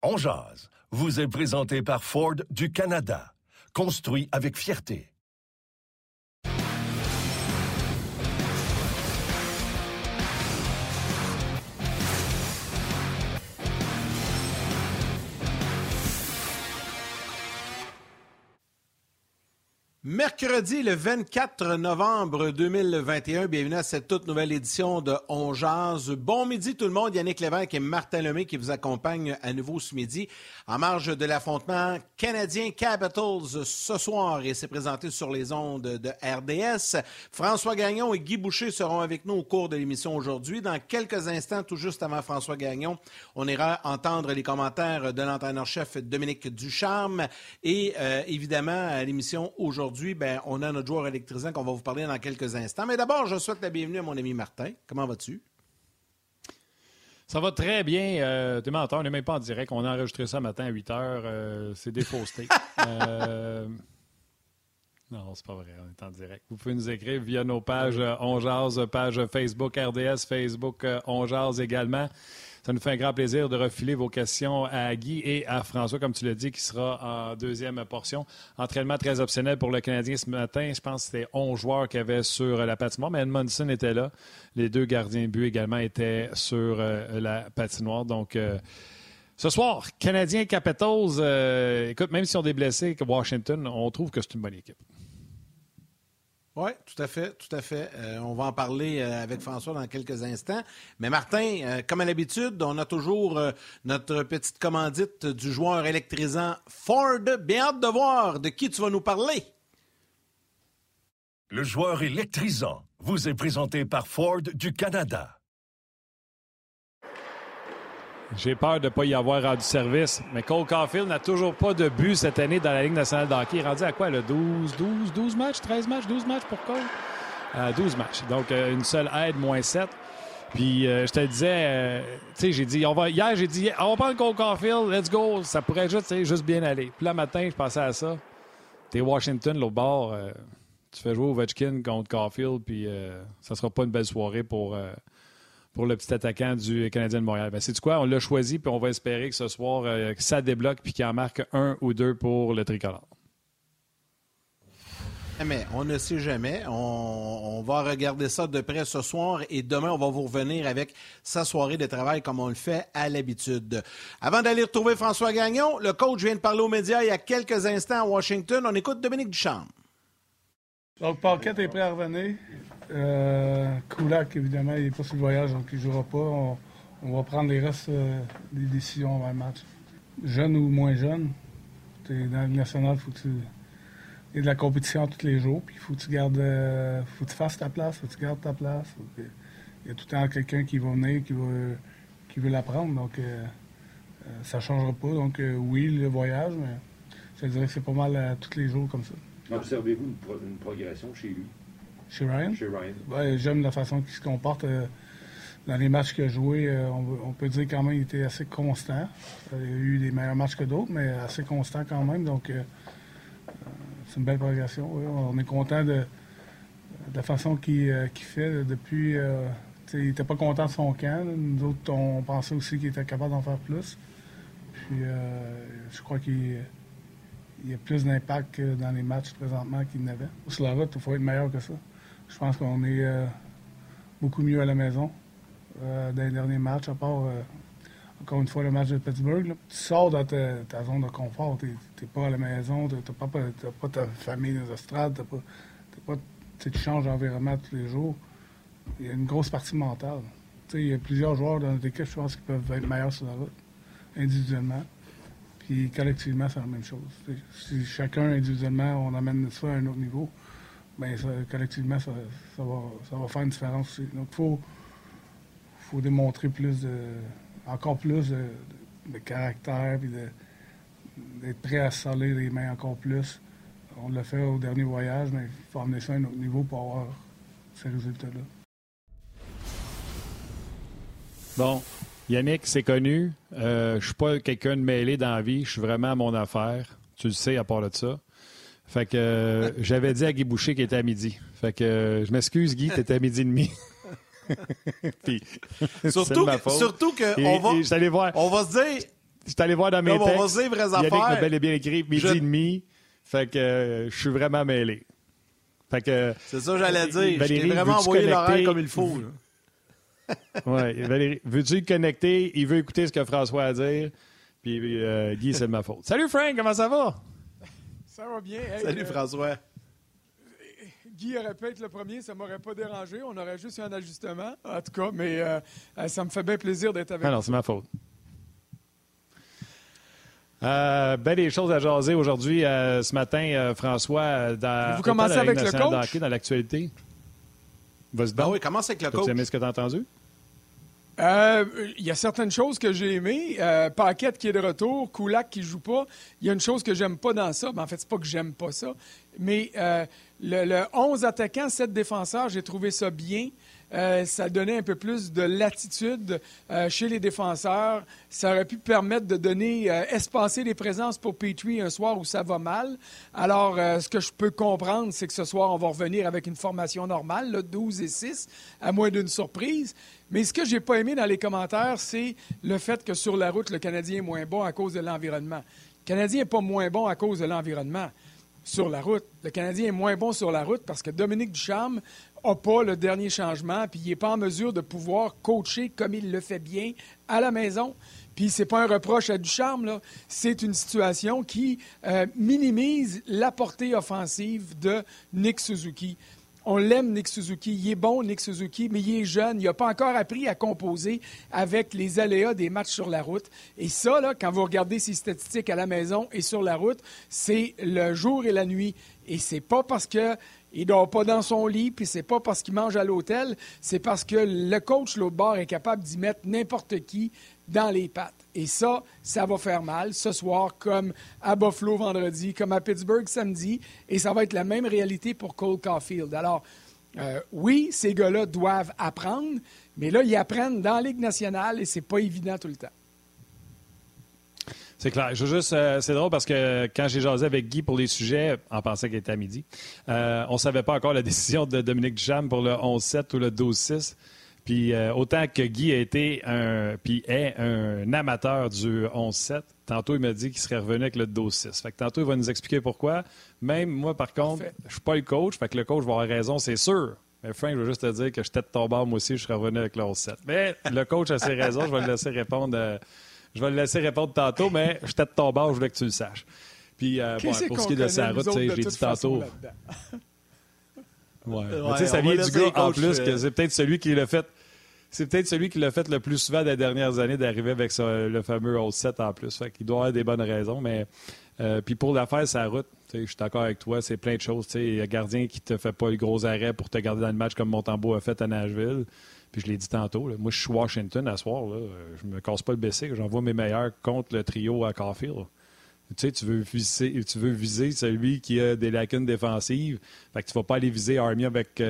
On jase vous est présenté par Ford du Canada. Construit avec fierté. Mercredi, le 24 novembre 2021, bienvenue à cette toute nouvelle édition de On Jase. Bon midi tout le monde, Yannick Lévesque et Martin Lemay qui vous accompagnent à nouveau ce midi en marge de l'affrontement Canadien Capitals ce soir et c'est présenté sur les ondes de RDS. François Gagnon et Guy Boucher seront avec nous au cours de l'émission aujourd'hui. Dans quelques instants, tout juste avant François Gagnon, on ira entendre les commentaires de l'entraîneur-chef Dominique Ducharme et évidemment à l'émission aujourd'hui, on a notre joueur électrisant qu'on va vous parler dans quelques instants. Mais d'abord, je souhaite la bienvenue à mon ami Martin. Comment vas-tu? Ça va très bien. T'es menteur, on n'est même pas en direct. On a enregistré ça matin à 8 h. C'est des faussetés. Non, c'est pas vrai, on est en direct. Vous pouvez nous écrire via nos pages On Jase, page Facebook RDS, Facebook On Jase également. Ça nous fait un grand plaisir de refiler vos questions à Guy et à François, comme tu l'as dit, qui sera en deuxième portion. Entraînement très optionnel pour le Canadien ce matin. Je pense que c'était 11 joueurs qu'il y avait sur la patinoire, mais Edmondson était là. Les deux gardiens de but également étaient sur la patinoire. Donc, ce soir, Canadien Capitals, écoute, même si on est blessés avec Washington, on trouve que c'est une bonne équipe. Oui, tout à fait, tout à fait. On va en parler avec François dans quelques instants. Mais Martin, comme à l'habitude, on a toujours notre petite commandite du joueur électrisant Ford. Bien hâte de voir de qui tu vas nous parler. Le joueur électrisant vous est présenté par Ford du Canada. J'ai peur de ne pas y avoir rendu service, mais Cole Caulfield n'a toujours pas de but cette année dans la Ligue nationale de hockey. Il est rendu à quoi, là? 12 matchs, 13 matchs, 12 matchs pour Cole? 12 matchs. Donc, une seule aide, moins 7. Puis, je te disais, tu sais, j'ai dit, on va prendre Cole Caulfield, let's go. Ça pourrait juste bien aller. Puis là, matin, je pensais à ça. T'es Washington, l'autre bord. Tu fais jouer Ovechkin contre Caulfield, puis ça sera pas une belle soirée pour le petit attaquant du Canadien de Montréal. Ben, sais-tu quoi? On l'a choisi, puis on va espérer que ce soir, que ça débloque, puis qu'il en marque un ou deux pour le tricolore. Mais on ne sait jamais. On va regarder ça de près ce soir et demain, on va vous revenir avec sa soirée de travail comme on le fait à l'habitude. Avant d'aller retrouver François Gagnon, le coach vient de parler aux médias il y a quelques instants à Washington. On écoute Dominique Ducharme. Donc, Paquette est prêt à revenir. Kulak, évidemment, il n'est pas sur le voyage, donc il ne jouera pas. On va prendre les restes des décisions avant le match. Jeune ou moins jeune, dans le national, il faut que il y ait de la compétition tous les jours, puis il faut que tu gardes, faut que tu fasses ta place, faut que tu gardes ta place. Il y a tout le temps quelqu'un qui va venir, qui veut la prendre, donc ça ne changera pas. Donc oui, le voyage, mais je dirais que c'est pas mal tous les jours comme ça. Observez-vous une progression chez lui? Chez Ryan? Chez Ryan. Ouais, j'aime la façon qu'il se comporte. Dans les matchs qu'il a joués, on peut dire quand même qu'il était assez constant. Il a eu des meilleurs matchs que d'autres, mais assez constant quand même. Donc, c'est une belle progression. Oui. On est content de la façon qu'il fait depuis... il n'était pas content de son camp. Nous autres, on pensait aussi qu'il était capable d'en faire plus. Puis, je crois qu'il y a plus d'impact que dans les matchs présentement qu'il n'avait. Sur la route, il faut être meilleur que ça. Je pense qu'on est beaucoup mieux à la maison dans les derniers matchs, à part, encore une fois, le match de Pittsburgh. Là. Tu sors dans ta zone de confort. Tu n'es pas à la maison, tu n'as pas ta famille dans les estrades, tu changes d'environnement tous les jours. Il y a une grosse partie mentale. Il y a plusieurs joueurs dans notre équipe, je pense, qui peuvent être meilleurs sur la route, individuellement. Puis collectivement, c'est la même chose. Si chacun, individuellement, on amène ça à un autre niveau, bien, collectivement, ça va faire une différence aussi. Donc, il faut démontrer encore plus de caractère, puis d'être prêt à se saler les mains encore plus. On l'a fait au dernier voyage, mais il faut amener ça à un autre niveau pour avoir ces résultats-là. Bon, Yannick, c'est connu. Je suis pas quelqu'un de mêlé dans la vie. Je suis vraiment à mon affaire. Tu le sais, à part de ça. Fait que j'avais dit à Guy Boucher qu'il était à midi. Fait que je m'excuse, Guy, t'étais à midi et demi. Puis, surtout que on va se dire... Je suis allé voir dans mes on va textes. dire vraies Yannick affaires. m'a bel et bien écrit midi et demi. Fait que je suis vraiment mêlé. Fait que, c'est ça que j'allais dire. Valérie, je t'ai vraiment veux-tu envoyé l'horaire connecter? comme il faut. Oui, Valérie, veux-tu le connecter? Il veut écouter ce que François a à dire. Puis Guy, c'est de ma faute. Salut Frank, comment ça va? Ça va bien. Hey, Salut François. Guy aurait pu être le premier, ça ne m'aurait pas dérangé. On aurait juste eu un ajustement, en tout cas. Mais ça me fait bien plaisir d'être avec vous. Ah non, c'est ma faute. Ben des choses à jaser aujourd'hui. Ce matin, François, Vous commencez avec le coach? Hockey, dans l'actualité. Vas-y Ah donc. oui, commence avec le As-tu coach. aimé ce que tu as entendu? Il y a certaines choses que j'ai aimées. Paquette qui est de retour, Kulak qui joue pas. Il y a une chose que j'aime pas dans ça. Ben, en fait, c'est pas que j'aime pas ça. Mais le 11 attaquants, 7 défenseurs, j'ai trouvé ça bien. Ça donnait un peu plus de latitude chez les défenseurs. Ça aurait pu permettre de donner, espacer les présences pour Petrie un soir où ça va mal. Alors, ce que je peux comprendre, c'est que ce soir, on va revenir avec une formation normale, là, 12 et 6, à moins d'une surprise. Mais ce que j'ai pas aimé dans les commentaires, c'est le fait que sur la route, le Canadien est moins bon à cause de l'environnement. Le Canadien n'est pas moins bon à cause de l'environnement. Sur la route. Le Canadien est moins bon sur la route parce que Dominique Ducharme n'a pas le dernier changement puis il n'est pas en mesure de pouvoir coacher comme il le fait bien à la maison. Puis c'est pas un reproche à Ducharme, là. C'est une situation qui minimise la portée offensive de Nick Suzuki. On l'aime, Nick Suzuki. Il est bon, Nick Suzuki, mais il est jeune. Il n'a pas encore appris à composer avec les aléas des matchs sur la route. Et ça, là, quand vous regardez ses statistiques à la maison et sur la route, c'est le jour et la nuit. Et c'est pas parce qu'il ne dort pas dans son lit, puis c'est pas parce qu'il mange à l'hôtel, c'est parce que le coach, l'autre bord, est capable d'y mettre n'importe qui dans les pattes. Et ça va faire mal ce soir, comme à Buffalo vendredi, comme à Pittsburgh samedi, et ça va être la même réalité pour Cole Caulfield. Alors, oui, ces gars-là doivent apprendre, mais là, ils apprennent dans la Ligue nationale et c'est pas évident tout le temps. C'est clair. C'est drôle parce que quand j'ai jasé avec Guy pour les sujets, en pensant qu'il était à midi, on ne savait pas encore la décision de Dominique Ducharme pour le 11-7 ou le 12-6. Puis autant que Guy a été est un amateur du 11-7, tantôt il m'a dit qu'il serait revenu avec le 12-6. Fait que tantôt il va nous expliquer pourquoi. Même moi, par contre, je suis pas le coach, fait que le coach va avoir raison, c'est sûr. Mais Frank, je veux juste te dire que j'étais de ton bord, moi aussi, je serais revenu avec le 11-7. Mais le coach a ses raisons, je vais le laisser répondre. Je vais le laisser répondre tantôt, mais j'étais de ton bord, je voulais que tu le saches. Puis pour ce qui est de sa route, je l'ai dit tantôt. Ouais. Tu sais, ça vient du gars en plus que c'est peut-être celui qui l'a fait. C'est peut-être celui qui l'a fait le plus souvent des dernières années d'arriver avec le fameux 11-7 en plus. Fait qu'il doit avoir des bonnes raisons. Mais puis pour l'affaire, sa route, je suis d'accord avec toi, c'est plein de choses. Il y a un gardien qui te fait pas le gros arrêt pour te garder dans le match comme Montembeault a fait à Nashville. Puis je l'ai dit tantôt, là, moi je suis Washington à soir. Là, je me casse pas le bessic. J'envoie mes meilleurs contre le trio à Caulfield. Tu sais, tu veux viser celui qui a des lacunes défensives. Fait que tu vas pas aller viser Armia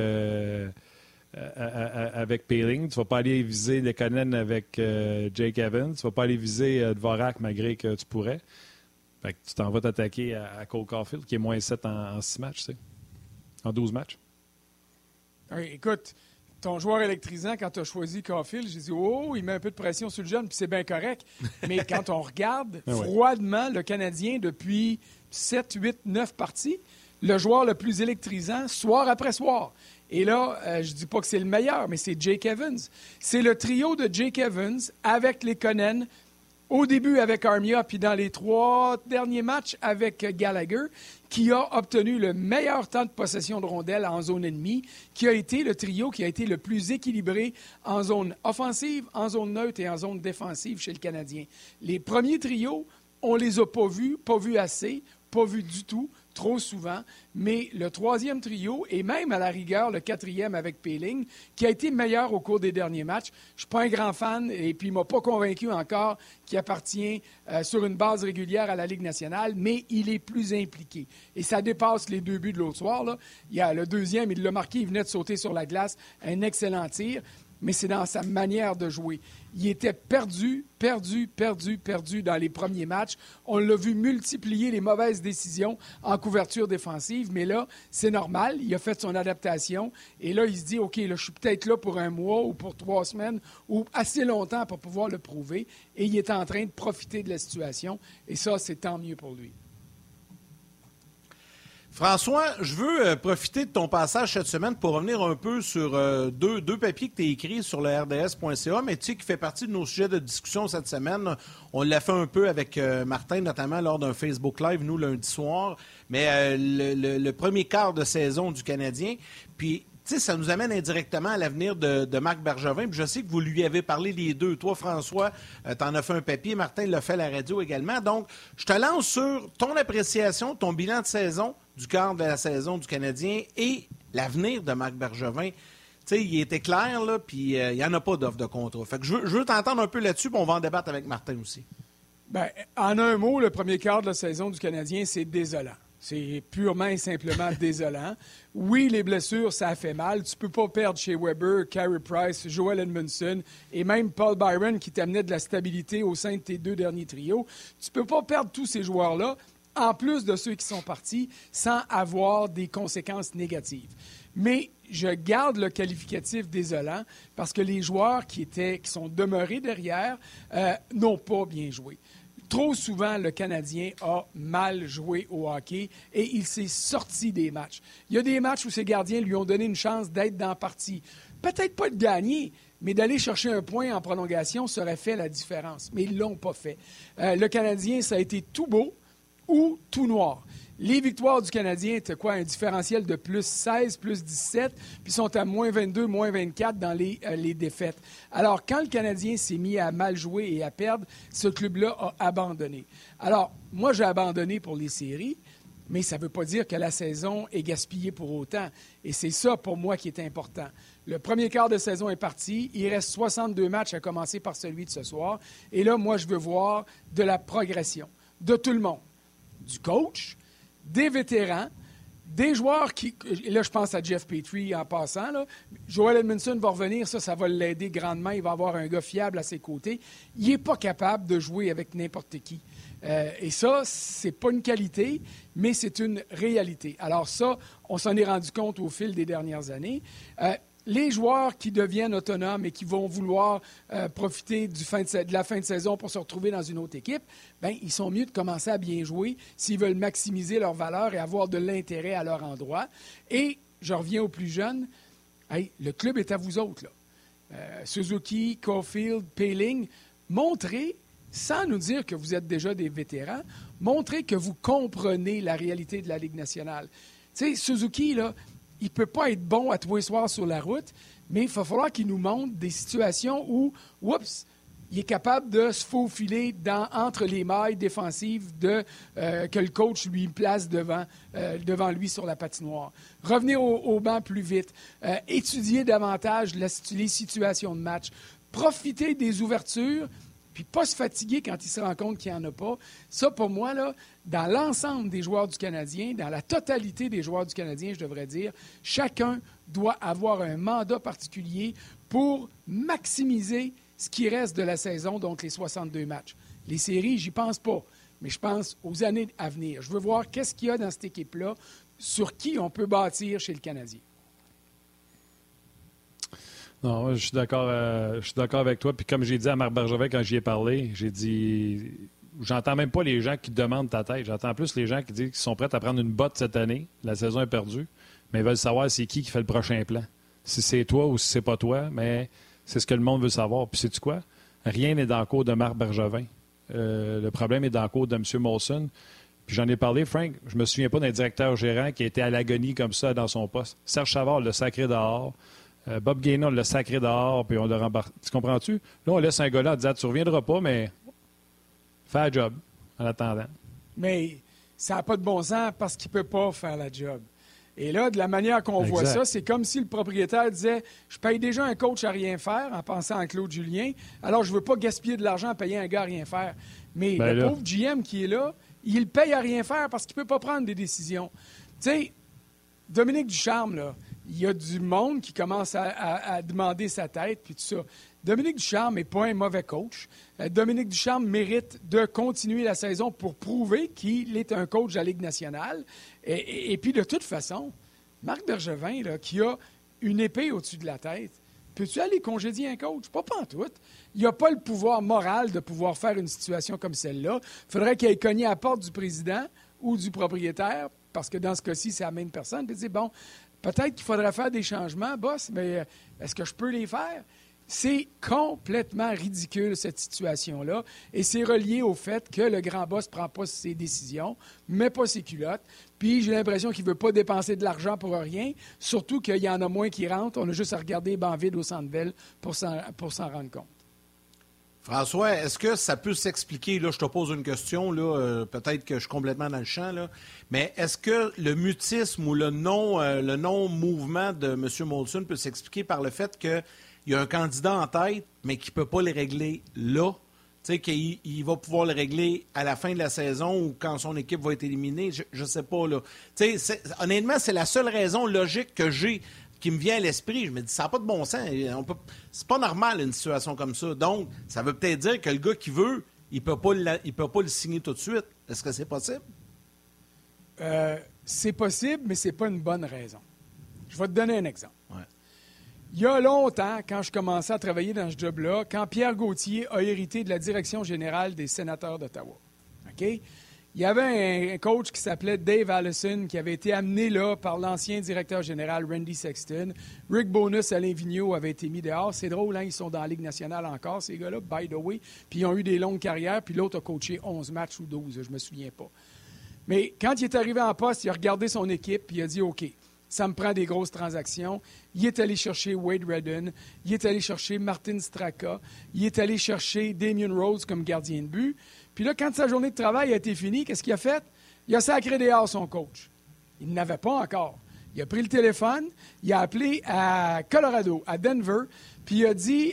avec Poehling. Tu vas pas aller viser Lekonen avec Jake Evans. Tu vas pas aller viser Dvorak malgré que tu pourrais. Fait que tu t'en vas t'attaquer à Cole Caulfield qui est moins 7 en 6 matchs, tu sais. En 12 matchs. Oui, écoute, ton joueur électrisant, quand tu as choisi Caulfield, j'ai dit « Oh, il met un peu de pression sur le jeune, puis c'est bien correct. » Mais quand on regarde froidement le Canadien depuis 7, 8, 9 parties, le joueur le plus électrisant, soir après soir. Et là, je dis pas que c'est le meilleur, mais c'est Jake Evans. C'est le trio de Jake Evans avec Lekonen, au début avec Armia, puis dans les 3 derniers matchs avec Gallagher, qui a obtenu le meilleur temps de possession de rondelles en zone ennemie, qui a été le trio qui a été le plus équilibré en zone offensive, en zone neutre et en zone défensive chez le Canadien. Les premiers trios, on les a pas vus assez, pas vus du tout, trop souvent, mais le 3e trio, et même à la rigueur le 4e avec Poehling, qui a été meilleur au cours des derniers matchs. Je ne suis pas un grand fan, et puis il ne m'a pas convaincu encore qu'il appartient sur une base régulière à la Ligue nationale, mais il est plus impliqué. Et ça dépasse les 2 buts de l'autre soir, là. Il y a le 2e, il l'a marqué, il venait de sauter sur la glace, un excellent tir. mais c'est dans sa manière de jouer. Il était perdu dans les premiers matchs. On l'a vu multiplier les mauvaises décisions en couverture défensive, mais là, c'est normal. Il a fait son adaptation et là, il se dit, OK, là, je suis peut-être là pour un mois ou pour 3 semaines ou assez longtemps pour pouvoir le prouver et il est en train de profiter de la situation et ça, c'est tant mieux pour lui. François, je veux profiter de ton passage cette semaine pour revenir un peu sur deux papiers que tu as écrits sur le RDS.ca, mais tu sais, qui fait partie de nos sujets de discussion cette semaine. On l'a fait un peu avec Martin, notamment lors d'un Facebook Live, nous, lundi soir. Mais le premier quart de saison du Canadien, puis tu sais, ça nous amène indirectement à l'avenir de Marc Bergevin. Puis je sais que vous lui avez parlé les deux. Toi, François, t'en as fait un papier. Martin l'a fait à la radio également. Donc, je te lance sur ton appréciation, ton bilan de saison, du quart de la saison du Canadien et l'avenir de Marc Bergevin. Tu sais, il était clair, là, puis il n'y en a pas d'offre de contrat. Fait que je veux t'entendre un peu là-dessus, puis on va en débattre avec Martin aussi. Bien, en un mot, le premier quart de la saison du Canadien, c'est désolant. C'est purement et simplement désolant. Oui, les blessures, ça a fait mal. Tu ne peux pas perdre chez Weber, Carey Price, Joel Edmondson et même Paul Byron qui t'amenait de la stabilité au sein de tes 2 derniers trios. Tu ne peux pas perdre tous ces joueurs-là, en plus de ceux qui sont partis, sans avoir des conséquences négatives. Mais je garde le qualificatif désolant parce que les joueurs qui sont demeurés derrière n'ont pas bien joué. Trop souvent, le Canadien a mal joué au hockey et il s'est sorti des matchs. Il y a des matchs où ses gardiens lui ont donné une chance d'être dans la partie. Peut-être pas de gagner, mais d'aller chercher un point en prolongation, ça aurait fait la différence. Mais ils ne l'ont pas fait. Le Canadien, ça a été tout beau ou tout noir. Les victoires du Canadien étaient quoi? Un différentiel de plus 16, plus 17, puis sont à moins 22, moins 24 dans les défaites. Alors, quand le Canadien s'est mis à mal jouer et à perdre, ce club-là a abandonné. Alors, moi, j'ai abandonné pour les séries, mais ça ne veut pas dire que la saison est gaspillée pour autant. Et c'est ça, pour moi, qui est important. Le premier quart de saison est parti. Il reste 62 matchs, à commencer par celui de ce soir. Et là, moi, je veux voir de la progression de tout le monde. Du coach, des vétérans, des joueurs qui... Et là, je pense à Jeff Petrie en passant. Là. Joel Edmondson va revenir, ça va l'aider grandement. Il va avoir un gars fiable à ses côtés. Il n'est pas capable de jouer avec n'importe qui. Et ça, c'est pas une qualité, mais c'est une réalité. Alors ça, on s'en est rendu compte au fil des dernières années. Les joueurs qui deviennent autonomes et qui vont vouloir profiter de la fin de saison pour se retrouver dans une autre équipe, bien, ils sont mieux de commencer à bien jouer s'ils veulent maximiser leur valeur et avoir de l'intérêt à leur endroit. Et je reviens aux plus jeunes. Hey, le club est à vous autres, là. Suzuki, Caulfield, Poehling, montrez, sans nous dire que vous êtes déjà des vétérans, montrez que vous comprenez la réalité de la Ligue nationale. Tu sais, Suzuki, là, il ne peut pas être bon à tous les soirs sur la route, mais il va falloir qu'il nous montre des situations où, il est capable de se faufiler entre les mailles défensives que le coach lui place devant lui sur la patinoire. Revenir au banc plus vite, étudier davantage les situations de match, profiter des ouvertures, puis pas se fatiguer quand il se rend compte qu'il n'y en a pas. Ça, pour moi, là, dans l'ensemble des joueurs du Canadien, dans la totalité des joueurs du Canadien, je devrais dire, chacun doit avoir un mandat particulier pour maximiser ce qui reste de la saison, donc les 62 matchs. Les séries, j'y pense pas, mais je pense aux années à venir. Je veux voir qu'est-ce qu'il y a dans cette équipe-là, sur qui on peut bâtir chez le Canadien. Non, je suis d'accord avec toi. Puis comme j'ai dit à Marc Bergevin quand j'y ai parlé, j'ai dit, j'entends même pas les gens qui demandent ta tête. J'entends plus les gens qui disent qu'ils sont prêts à prendre une botte cette année. La saison est perdue, mais ils veulent savoir c'est qui fait le prochain plan. Si c'est toi ou si c'est pas toi, mais c'est ce que le monde veut savoir. Puis sais-tu quoi? Rien n'est dans le cours de Marc Bergevin. Le problème est dans le cours de M. Molson. Puis j'en ai parlé, Frank, je me souviens pas d'un directeur gérant qui était à l'agonie comme ça dans son poste. Serge Savard le sacré dehors. Bob Gainon l'a sacré dehors, puis on l'a rembarqué. Tu comprends-tu? Là, on laisse un gars là en disant, tu reviendras pas, mais fais un job en attendant. Mais ça n'a pas de bon sens parce qu'il ne peut pas faire la job. Et là, de la manière qu'on voit ça, c'est comme si le propriétaire disait « Je paye déjà un coach à rien faire en pensant à Claude Julien, alors je ne veux pas gaspiller de l'argent à payer un gars à rien faire. » Mais le pauvre GM qui est là, il paye à rien faire parce qu'il ne peut pas prendre des décisions. Tu sais, Dominique Ducharme, là, il y a du monde qui commence à demander sa tête, puis tout ça. Dominique Ducharme n'est pas un mauvais coach. Dominique Ducharme mérite de continuer la saison pour prouver qu'il est un coach de la Ligue nationale. Et puis, de toute façon, Marc Bergevin, là, qui a une épée au-dessus de la tête, peux-tu aller congédier un coach? Pas pantoute. Il n'a pas le pouvoir moral de pouvoir faire une situation comme celle-là. Il faudrait qu'il aille cogner à la porte du président ou du propriétaire, parce que dans ce cas-ci, c'est la même personne, puis dire, bon, peut-être qu'il faudrait faire des changements, boss, mais est-ce que je peux les faire? C'est complètement ridicule, cette situation-là, et c'est relié au fait que le grand boss ne prend pas ses décisions, met pas ses culottes, puis j'ai l'impression qu'il ne veut pas dépenser de l'argent pour rien, surtout qu'il y en a moins qui rentrent. On a juste à regarder les bancs vides au Centre Bell pour s'en rendre compte. François, est-ce que ça peut s'expliquer, là, je te pose une question, là, peut-être que je suis complètement dans le champ, là, mais est-ce que le mutisme ou le non-mouvement de M. Molson peut s'expliquer par le fait qu'il y a un candidat en tête, mais qu'il ne peut pas le régler là? Tu sais, qu'il va pouvoir le régler à la fin de la saison ou quand son équipe va être éliminée, je ne sais pas, là. Tu sais, honnêtement, c'est la seule raison logique que j'ai qui me vient à l'esprit. Je me dis, ça n'a pas de bon sens. C'est pas normal, une situation comme ça. Donc, ça veut peut-être dire que le gars qui veut, il peut pas le signer tout de suite. Est-ce que c'est possible? C'est possible, mais c'est pas une bonne raison. Je vais te donner un exemple. Ouais. Il y a longtemps, quand je commençais à travailler dans ce job-là, quand Pierre Gauthier a hérité de la direction générale des sénateurs d'Ottawa, OK? Il y avait un coach qui s'appelait Dave Allison, qui avait été amené là par l'ancien directeur général Randy Sexton. Rick Bonus, Alain Vigneault avaient été mis dehors. C'est drôle, hein? Ils sont dans la Ligue nationale encore, ces gars-là, by the way. Puis ils ont eu des longues carrières, puis l'autre a coaché 11 matchs ou 12, je me souviens pas. Mais quand il est arrivé en poste, il a regardé son équipe, puis il a dit, OK, ça me prend des grosses transactions. Il est allé chercher Wade Redden, il est allé chercher Martin Straka, il est allé chercher Damien Rhodes comme gardien de but. Puis là, quand sa journée de travail a été finie, qu'est-ce qu'il a fait? Il a sacré dehors son coach. Il n'avait pas encore. Il a pris le téléphone, il a appelé à Colorado, à Denver, puis il a dit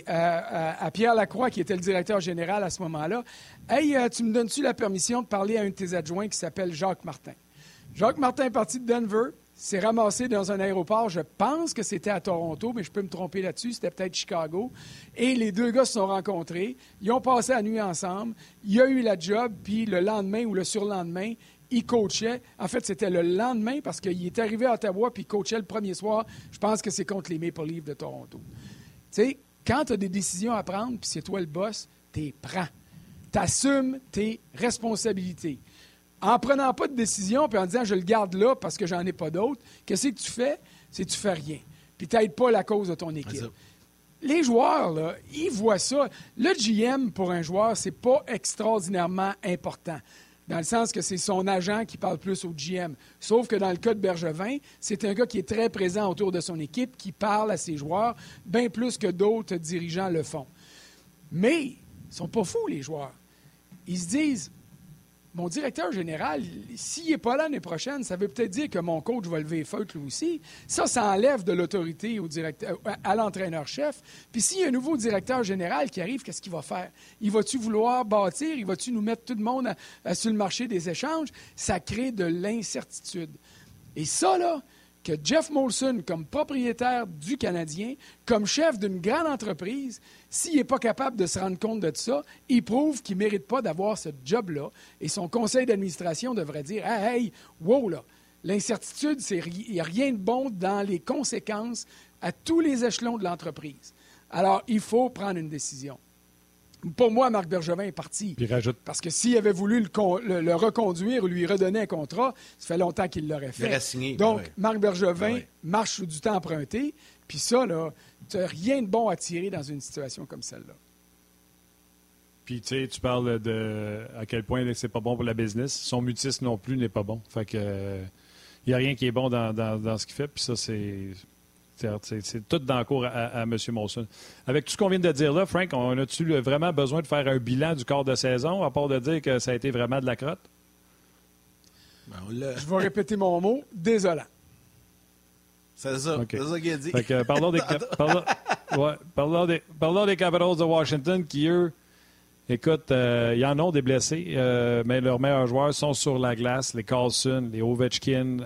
à Pierre Lacroix, qui était le directeur général à ce moment-là, « Hey, tu me donnes-tu la permission de parler à un de tes adjoints qui s'appelle Jacques Martin? » Jacques Martin est parti de Denver, s'est ramassé dans un aéroport, je pense que c'était à Toronto, mais je peux me tromper là-dessus, c'était peut-être Chicago. Et les deux gars se sont rencontrés, ils ont passé la nuit ensemble, il a eu la job, puis le lendemain ou le surlendemain, il coachait. En fait, c'était le lendemain parce qu'il est arrivé à Ottawa puis il coachait le premier soir. Je pense que c'est contre les Maple Leafs de Toronto. Tu sais, quand tu as des décisions à prendre puis c'est toi le boss, t'es prends. T'assumes tes responsabilités. En prenant pas de décision puis en disant je le garde là parce que j'en ai pas d'autres, qu'est-ce que tu fais? C'est que tu fais rien. Puis tu n'aides pas la cause de ton équipe. Les joueurs, là, ils voient ça. Le GM, pour un joueur, c'est pas extraordinairement important. Dans le sens que c'est son agent qui parle plus au GM. Sauf que dans le cas de Bergevin, c'est un gars qui est très présent autour de son équipe, qui parle à ses joueurs, bien plus que d'autres dirigeants le font. Mais ils sont pas fous, les joueurs. Ils se disent, mon directeur général, s'il n'est pas là l'année prochaine, ça veut peut-être dire que mon coach va lever les feutres lui aussi. Ça enlève de l'autorité au directeur, à l'entraîneur-chef. Puis s'il y a un nouveau directeur général qui arrive, qu'est-ce qu'il va faire? Il va-tu vouloir bâtir? Il va-tu nous mettre tout le monde sur le marché des échanges? Ça crée de l'incertitude. Et ça, là, que Jeff Molson, comme propriétaire du Canadien, comme chef d'une grande entreprise, s'il n'est pas capable de se rendre compte de ça, il prouve qu'il ne mérite pas d'avoir ce job-là. Et son conseil d'administration devrait dire « Hey, wow, là, l'incertitude, il n'y a rien de bon dans les conséquences à tous les échelons de l'entreprise. » Alors, il faut prendre une décision. Pour moi, Marc Bergevin est parti. Puis rajoute. Parce que s'il avait voulu le reconduire ou lui redonner un contrat, ça fait longtemps qu'il l'aurait fait. Il aurait signé. Donc, ouais. Marc Bergevin marche sous du temps emprunté. Puis ça, là, tu n'as rien de bon à tirer dans une situation comme celle-là. Puis, tu sais, tu parles de à quel point c'est pas bon pour la business. Son mutisme non plus n'est pas bon. Fait que il n'y a rien qui est bon dans ce qu'il fait. Puis ça, c'est tout dans le cours à M. Molson. Avec tout ce qu'on vient de dire là, Frank, on a-tu vraiment besoin de faire un bilan du quart de saison, à part de dire que ça a été vraiment de la crotte? Je vais répéter mon mot. Désolant. C'est ça. Okay. C'est ça qu'il a dit. Fait que, parlons des Capitals de Washington qui, eux, Écoute, il y en a des blessés, mais leurs meilleurs joueurs sont sur la glace. Les Karlsson, les Ovechkin,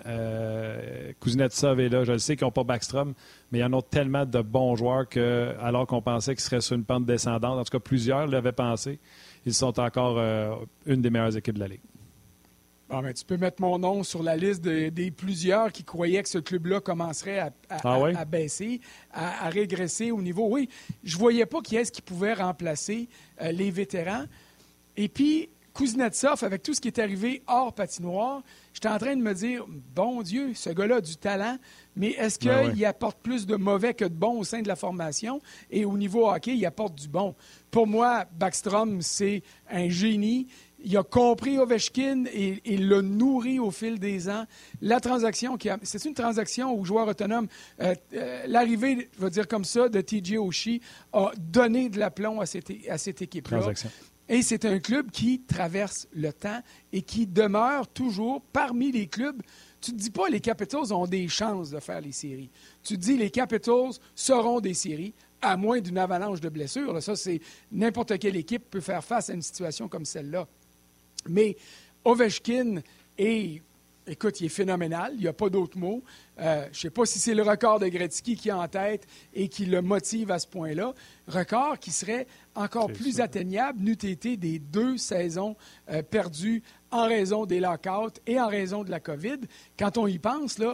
Kuznetsov est là. Je le sais qu'ils n'ont pas Backstrom, mais il y en a tellement de bons joueurs que, alors qu'on pensait qu'ils seraient sur une pente descendante, en tout cas plusieurs l'avaient pensé, ils sont encore une des meilleures équipes de la Ligue. Bon, ben, tu peux mettre mon nom sur la liste des plusieurs qui croyaient que ce club-là commencerait à baisser, à régresser au niveau. Oui, je ne voyais pas qui est-ce qui pouvait remplacer les vétérans. Et puis, Kuznetsov, avec tout ce qui est arrivé hors patinoire, j'étais en train de me dire, bon Dieu, ce gars-là a du talent, mais est-ce qu'il apporte plus de mauvais que de bon au sein de la formation? Et au niveau hockey, il apporte du bon. Pour moi, Backstrom, c'est un génie. Il a compris Ovechkin et il l'a nourri au fil des ans. La transaction, c'est une transaction aux joueurs autonomes. L'arrivée, je vais dire comme ça, de TJ Oshie a donné de l'aplomb à cette équipe-là. Transaction. Et c'est un club qui traverse le temps et qui demeure toujours parmi les clubs. Tu ne te dis pas les Capitals ont des chances de faire les séries. Tu te dis les Capitals seront des séries, à moins d'une avalanche de blessures. Là, ça, c'est n'importe quelle équipe peut faire face à une situation comme celle-là. Mais Ovechkin écoute, il est phénoménal. Il n'y a pas d'autre mot. Je ne sais pas si c'est le record de Gretzky qui est en tête et qui le motive à ce point-là. Record qui serait encore plus atteignable n'eût été des 2 saisons perdues en raison des lockouts et en raison de la COVID. Quand on y pense, là,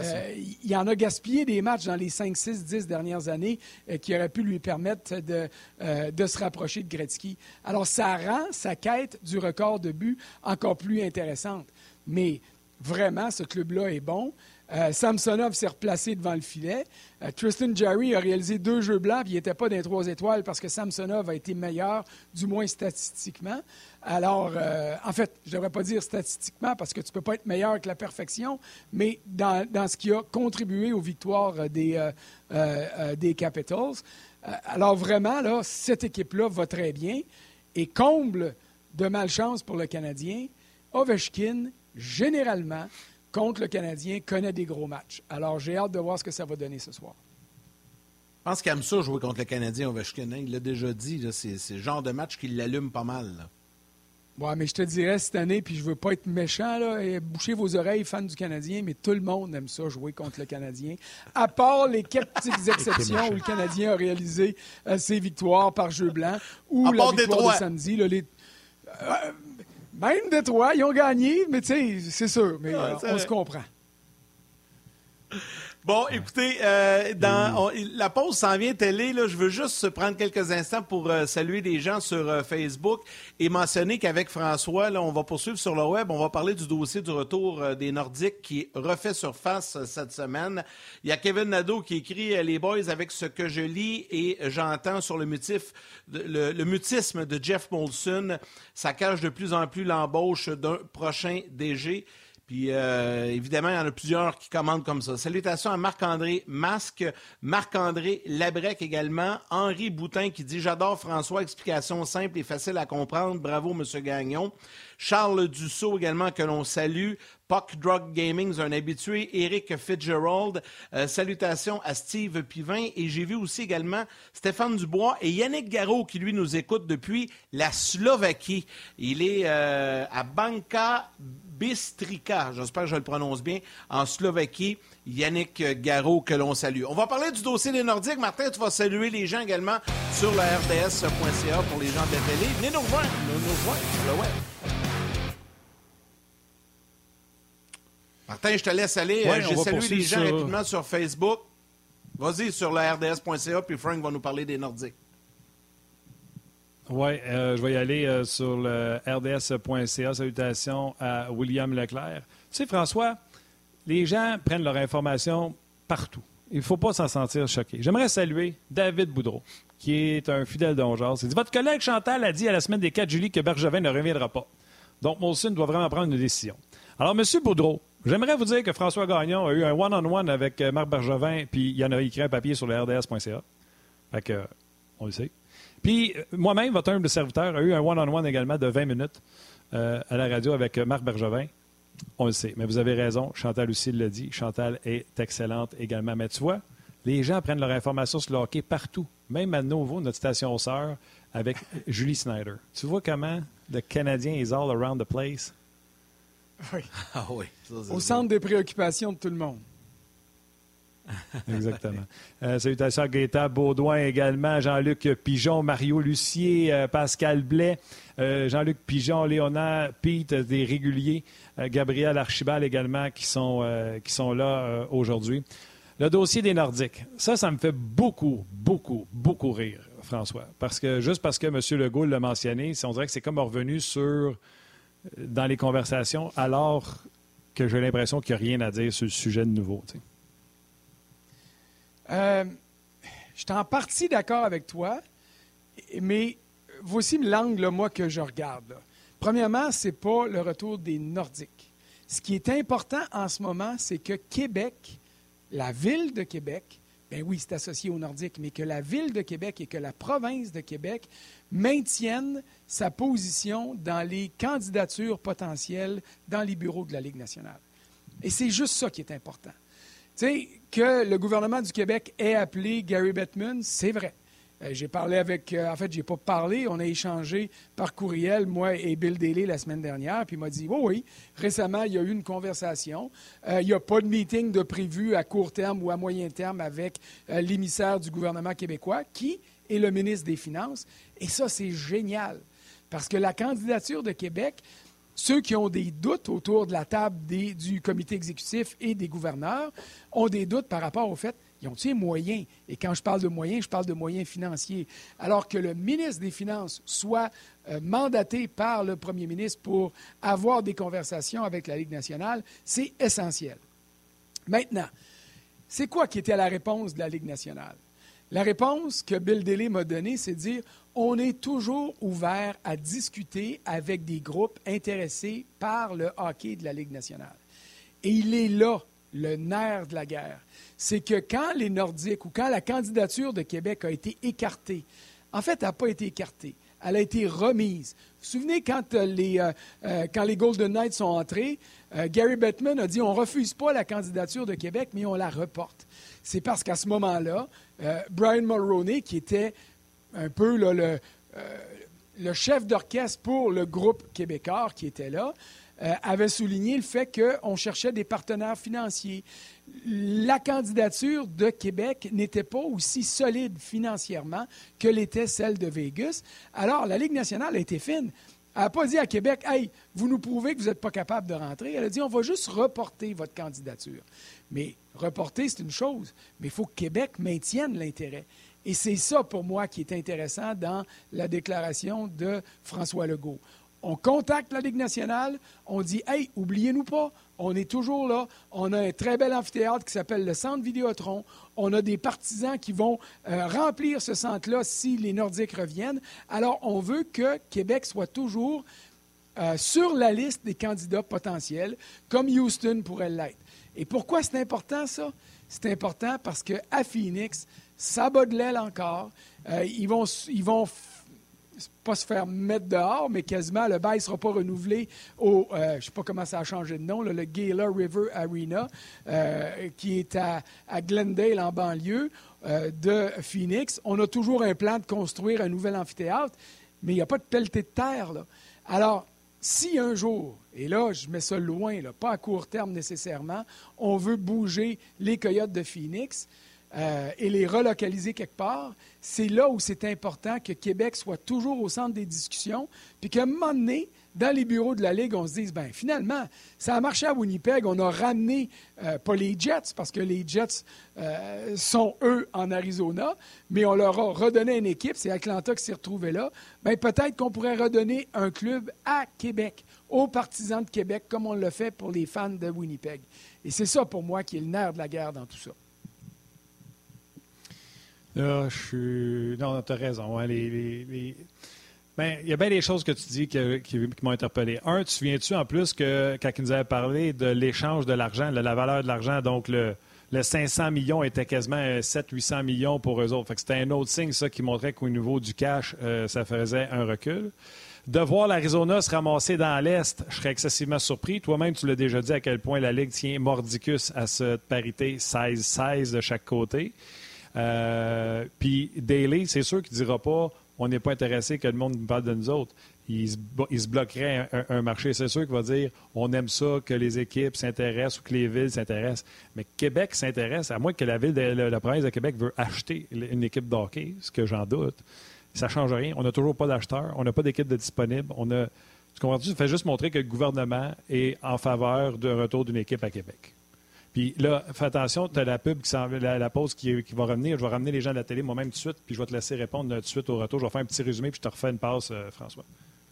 il en a gaspillé des matchs dans les 5, 6, 10 dernières années qui auraient pu lui permettre de se rapprocher de Gretzky. Alors, ça rend sa quête du record de but encore plus intéressante. Mais vraiment, ce club-là est bon. Samsonov s'est replacé devant le filet. Tristan Jarry a réalisé 2 jeux blancs, puis il n'était pas dans les 3 étoiles parce que Samsonov a été meilleur, du moins statistiquement. Alors, en fait, je ne devrais pas dire statistiquement parce que tu ne peux pas être meilleur que la perfection, mais dans ce qui a contribué aux victoires des Capitals. Alors, vraiment, là, cette équipe-là va très bien. Et comble de malchance pour le Canadien, Ovechkin, généralement, contre le Canadien, connaît des gros matchs. Alors, j'ai hâte de voir ce que ça va donner ce soir. Je pense qu'il aime ça jouer contre le Canadien, Ovechkin. Il l'a déjà dit, là, c'est le genre de match qui l'allume pas mal. Oui, mais je te dirais cette année, puis je veux pas être méchant, là, et bouchez vos oreilles, fans du Canadien, mais tout le monde aime ça, jouer contre le Canadien. À part les quelques petites exceptions où le Canadien a réalisé ses victoires par jeu blanc, ou la victoire de samedi. Là, même Détroit, ils ont gagné, mais tu sais, c'est sûr, mais on se comprend. Bon, écoutez, la pause s'en vient télé. Là, je veux juste prendre quelques instants pour saluer les gens sur Facebook et mentionner qu'avec François, là, on va poursuivre sur le web. On va parler du dossier du retour des Nordiques qui refait surface cette semaine. Il y a Kevin Nadeau qui écrit « Les boys, avec ce que je lis et j'entends sur le mutisme de Jeff Molson, ça cache de plus en plus l'embauche d'un prochain DG. » Puis, évidemment, il y en a plusieurs qui commandent comme ça. Salutations à Marc-André Masque, Marc-André Labrec également, Henri Boutin qui dit « J'adore François, explication simple et facile à comprendre. Bravo, M. Gagnon. » Charles Dussault également, que l'on salue. Puck Drug Gaming, un habitué. Eric Fitzgerald. Salutations à Steve Pivin. Et j'ai vu aussi également Stéphane Dubois et Yannick Garot qui, lui, nous écoute depuis la Slovaquie. Il est à Banka Bystrica, j'espère que je le prononce bien, en Slovaquie. Yannick Garot, que l'on salue. On va parler du dossier des Nordiques. Martin, tu vas saluer les gens également sur le RDS.ca pour les gens de la télé. Venez nous rejoindre sur le web. Martin, je te laisse aller. J'ai salué les gens rapidement sur Facebook. Vas-y sur le RDS.ca, puis Frank va nous parler des Nordiques. Oui, je vais y aller sur le RDS.ca. Salutations à William Leclerc. Tu sais, François, les gens prennent leur information partout. Il ne faut pas s'en sentir choqué. J'aimerais saluer David Boudreau, qui est un fidèle d'Ongears. Il dit « Votre collègue Chantal a dit à la semaine des 4 juillet que Bergevin ne reviendra pas. Donc, Molson doit vraiment prendre une décision. » Alors, M. Boudreau, j'aimerais vous dire que François Gagnon a eu un one-on-one avec Marc Bergevin, puis il en a écrit un papier sur le RDS.ca. Fait que, on le sait. Puis, moi-même, votre humble serviteur, a eu un one-on-one également de 20 minutes à la radio avec Marc Bergevin. On le sait. Mais vous avez raison. Chantal aussi l'a dit. Chantal est excellente également. Mais tu vois, les gens prennent leur information sur le hockey partout. Même à Novo, notre station sœur, avec Julie Snyder. Tu vois comment le Canadien is all around the place? Oui. Ah oui. Ça, Au centre des préoccupations de tout le monde. Exactement. Salutations à Gaëtan Baudouin également, Jean-Luc Pigeon, Mario Lucier, Pascal Blais, Jean-Luc Pigeon, Léonard, Pete, des réguliers, Gabriel Archibald également qui sont là aujourd'hui. Le dossier des Nordiques, ça me fait beaucoup, beaucoup, beaucoup rire, François. Parce que M. Legault l'a mentionné, on dirait que c'est comme revenu dans les conversations, alors que j'ai l'impression qu'il n'y a rien à dire sur le sujet de nouveau. Tu sais. Je suis en partie d'accord avec toi, mais voici l'angle, moi, que je regarde. Là. Premièrement, ce n'est pas le retour des Nordiques. Ce qui est important en ce moment, c'est que Québec, la ville de Québec, bien oui, c'est associé aux Nordiques, mais que la ville de Québec et que la province de Québec maintiennent sa position dans les candidatures potentielles dans les bureaux de la Ligue nationale. Et c'est juste ça qui est important. Tu sais, que le gouvernement du Québec ait appelé Gary Bettman, c'est vrai. J'ai parlé en fait, j'ai pas parlé, on a échangé par courriel, moi et Bill Daly, la semaine dernière, puis il m'a dit, oui, récemment, il y a eu une conversation. Il n'y a pas de meeting de prévu à court terme ou à moyen terme avec l'émissaire du gouvernement québécois, qui est le ministre des Finances. Et ça, c'est génial, parce que la candidature de Québec, ceux qui ont des doutes autour de la table du comité exécutif et des gouverneurs ont des doutes par rapport au fait, ils ont-ils les moyens? Et quand je parle de moyens, je parle de moyens financiers. Alors que le ministre des Finances soit mandaté par le premier ministre pour avoir des conversations avec la Ligue nationale, c'est essentiel. Maintenant, c'est quoi qui était la réponse de la Ligue nationale? La réponse que Bill Daly m'a donnée, c'est de dire on est toujours ouvert à discuter avec des groupes intéressés par le hockey de la Ligue nationale. Et il est là, le nerf de la guerre. C'est que quand les Nordiques ou quand la candidature de Québec a été écartée, en fait, elle n'a pas été écartée, elle a été remise. Vous vous souvenez, quand les Golden Knights sont entrés, Gary Bettman a dit on ne refuse pas la candidature de Québec, mais on la reporte. C'est parce qu'à ce moment-là, Brian Mulroney, qui était un peu là, le chef d'orchestre pour le groupe québécois qui était là, avait souligné le fait qu'on cherchait des partenaires financiers. La candidature de Québec n'était pas aussi solide financièrement que l'était celle de Vegas. Alors, la Ligue nationale a été fine. Elle n'a pas dit à Québec, « Hey, vous nous prouvez que vous n'êtes pas capable de rentrer. » Elle a dit, « On va juste reporter votre candidature. » Mais reporter, c'est une chose, mais il faut que Québec maintienne l'intérêt. Et c'est ça, pour moi, qui est intéressant dans la déclaration de François Legault. On contacte la Ligue nationale, on dit « Hey, oubliez-nous pas, on est toujours là, on a un très bel amphithéâtre qui s'appelle le Centre Vidéotron, on a des partisans qui vont remplir ce centre-là si les Nordiques reviennent. Alors, on veut que Québec soit toujours sur la liste des candidats potentiels, comme Houston pourrait l'être. Et pourquoi c'est important, ça? C'est important parce qu'à Phoenix, ça bat de l'aile encore. Ils vont pas se faire mettre dehors, mais quasiment, le bail ne sera pas renouvelé au, je ne sais pas comment ça a changé de nom, là, le Gala River Arena, qui est à Glendale, en banlieue de Phoenix. On a toujours un plan de construire un nouvel amphithéâtre, mais il n'y a pas de pelleté de terre, là. Alors, si un jour, et là, je mets ça loin, là, pas à court terme nécessairement, on veut bouger les Coyotes de Phoenix, et les relocaliser quelque part, c'est là où c'est important que Québec soit toujours au centre des discussions, puis qu'à un moment donné, dans les bureaux de la Ligue, on se dise, bien, finalement, ça a marché à Winnipeg, on a ramené, pas les Jets, parce que les Jets sont, eux, en Arizona, mais on leur a redonné une équipe, c'est Atlanta qui s'est retrouvé là, bien, peut-être qu'on pourrait redonner un club à Québec, aux partisans de Québec, comme on l'a fait pour les fans de Winnipeg. Et c'est ça, pour moi, qui est le nerf de la guerre dans tout ça. Là, non, tu as raison. Hein, ben, il y a bien des choses que tu dis qui m'ont interpellé. Un, tu te souviens-tu en plus que quand ils nous avaient parlé de l'échange de l'argent, de la valeur de l'argent, donc le 500 millions était quasiment 700-800 millions pour eux autres. Fait que c'était un autre signe, ça, qui montrait qu'au niveau du cash, ça faisait un recul. De voir l'Arizona se ramasser dans l'Est, je serais excessivement surpris. Toi-même, tu l'as déjà dit à quel point la Ligue tient mordicus à cette parité 16-16 de chaque côté. Puis Daly, c'est sûr qu'il ne dira pas on n'est pas intéressé que le monde nous parle de nous autres. Il se bloquerait un marché. C'est sûr qu'il va dire on aime ça, que les équipes s'intéressent ou que les villes s'intéressent. Mais Québec s'intéresse, à moins que la province de Québec veut acheter une équipe de hockey, ce que j'en doute. Ça ne change rien. On n'a toujours pas d'acheteurs. On n'a pas d'équipe de disponible. Tu comprends-tu? Ça fait juste montrer que le gouvernement est en faveur d'un retour d'une équipe à Québec. Puis là, fais attention, tu as la pub, la pause qui va revenir. Je vais ramener les gens de la télé moi-même tout de suite, puis je vais te laisser répondre tout de suite au retour. Je vais faire un petit résumé, puis je te refais une passe, François.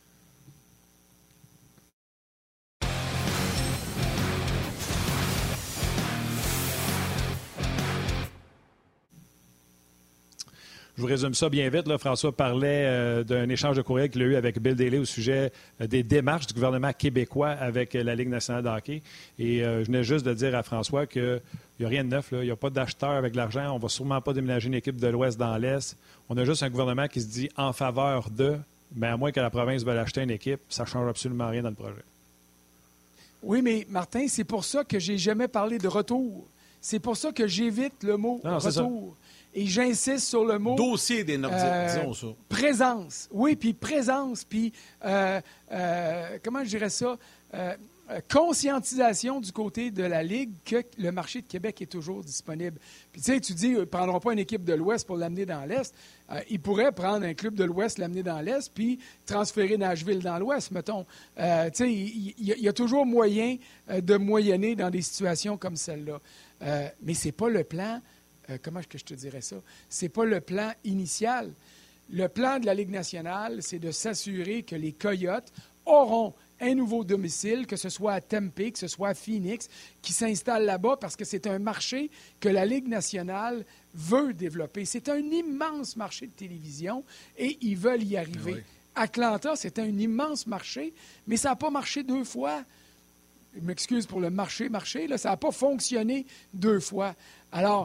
Je vous résume ça bien vite. Là. François parlait d'un échange de courriel qu'il a eu avec Bill Daly au sujet des démarches du gouvernement québécois avec la Ligue nationale de hockey. Et je venais juste de dire à François qu'il n'y a rien de neuf. Là. Il n'y a pas d'acheteur avec de l'argent. On ne va sûrement pas déménager une équipe de l'Ouest dans l'Est. On a juste un gouvernement qui se dit en faveur de, mais à moins que la province veuille acheter une équipe, ça ne change absolument rien dans le projet. Oui, mais Martin, c'est pour ça que j'ai jamais parlé de retour. C'est pour ça que j'évite le mot retour. Et j'insiste sur le mot... Dossier des Nordiques, disons ça. Présence. Oui, puis présence, puis comment je dirais ça? Conscientisation du côté de la Ligue que le marché de Québec est toujours disponible. Puis tu sais, tu dis, ils ne prendront pas une équipe de l'Ouest pour l'amener dans l'Est. Ils pourraient prendre un club de l'Ouest, l'amener dans l'Est, puis transférer Nashville dans l'Ouest, mettons. Tu sais, il y a toujours moyen de moyenner dans des situations comme celle-là. Mais ce n'est pas le plan... comment est-ce que je te dirais ça? Ce n'est pas le plan initial. Le plan de la Ligue nationale, c'est de s'assurer que les Coyotes auront un nouveau domicile, que ce soit à Tempe, que ce soit à Phoenix, qui s'installent là-bas parce que c'est un marché que la Ligue nationale veut développer. C'est un immense marché de télévision et ils veulent y arriver. Oui. Atlanta, c'est un immense marché, mais ça n'a pas marché 2 fois. Je m'excuse pour le marché, là, ça n'a pas fonctionné 2 fois. Alors,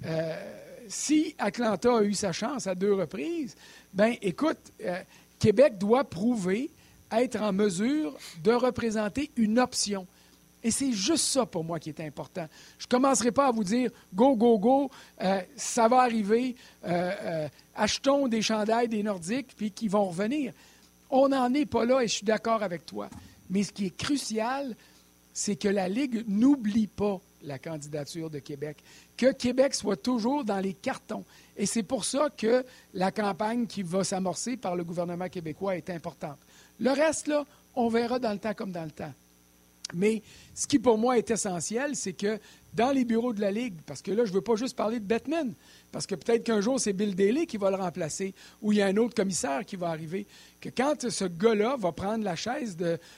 si Atlanta a eu sa chance à 2 reprises, bien, écoute, Québec doit prouver être en mesure de représenter une option. Et c'est juste ça, pour moi, qui est important. Je ne commencerai pas à vous dire « go, go, go, ça va arriver, achetons des chandails des Nordiques, puis qu'ils vont revenir. » On n'en est pas là, et je suis d'accord avec toi. Mais ce qui est crucial, c'est que la Ligue n'oublie pas la candidature de Québec, que Québec soit toujours dans les cartons. Et c'est pour ça que la campagne qui va s'amorcer par le gouvernement québécois est importante. Le reste, là, on verra dans le temps comme dans le temps. Mais ce qui, pour moi, est essentiel, c'est que dans les bureaux de la Ligue, parce que là, je ne veux pas juste parler de Bettman, parce que peut-être qu'un jour, c'est Bill Daly qui va le remplacer, ou il y a un autre commissaire qui va arriver, que quand ce gars-là va prendre la chaise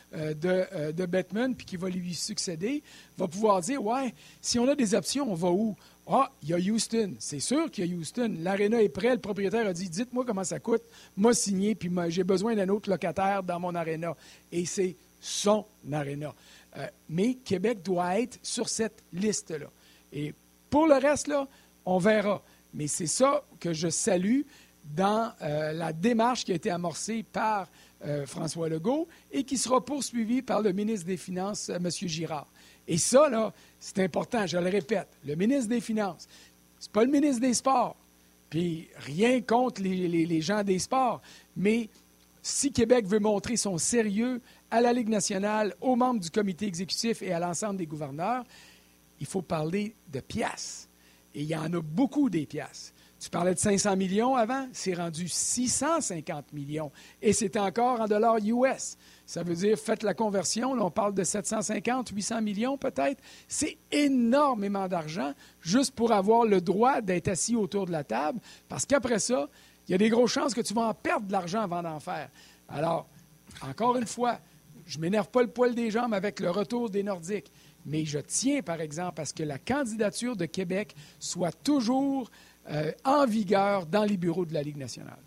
de Bettman puis qui va lui succéder, va pouvoir dire, ouais, si on a des options, on va où? Ah, il y a Houston. C'est sûr qu'il y a Houston. L'aréna est prêt. Le propriétaire a dit, dites-moi comment ça coûte. Moi, signé, puis j'ai besoin d'un autre locataire dans mon aréna. Et c'est son aréna. Mais Québec doit être sur cette liste-là. Et pour le reste, là, on verra. Mais c'est ça que je salue dans la démarche qui a été amorcée par François Legault et qui sera poursuivie par le ministre des Finances, M. Girard. Et ça, là, c'est important, je le répète. Le ministre des Finances, c'est pas le ministre des Sports. Puis rien contre les gens des sports. Mais si Québec veut montrer son sérieux à la Ligue nationale, aux membres du comité exécutif et à l'ensemble des gouverneurs, il faut parler de piastres. Et il y en a beaucoup des piastres. Tu parlais de 500 millions avant, c'est rendu 650 millions. Et c'est encore en dollars US. Ça veut dire, faites la conversion, là, on parle de 750, 800 millions peut-être. C'est énormément d'argent juste pour avoir le droit d'être assis autour de la table. Parce qu'après ça, il y a des grosses chances que tu vas en perdre de l'argent avant d'en faire. Alors, encore une fois, je ne m'énerve pas le poil des jambes avec le retour des Nordiques. Mais je tiens, par exemple, à ce que la candidature de Québec soit toujours en vigueur dans les bureaux de la Ligue nationale.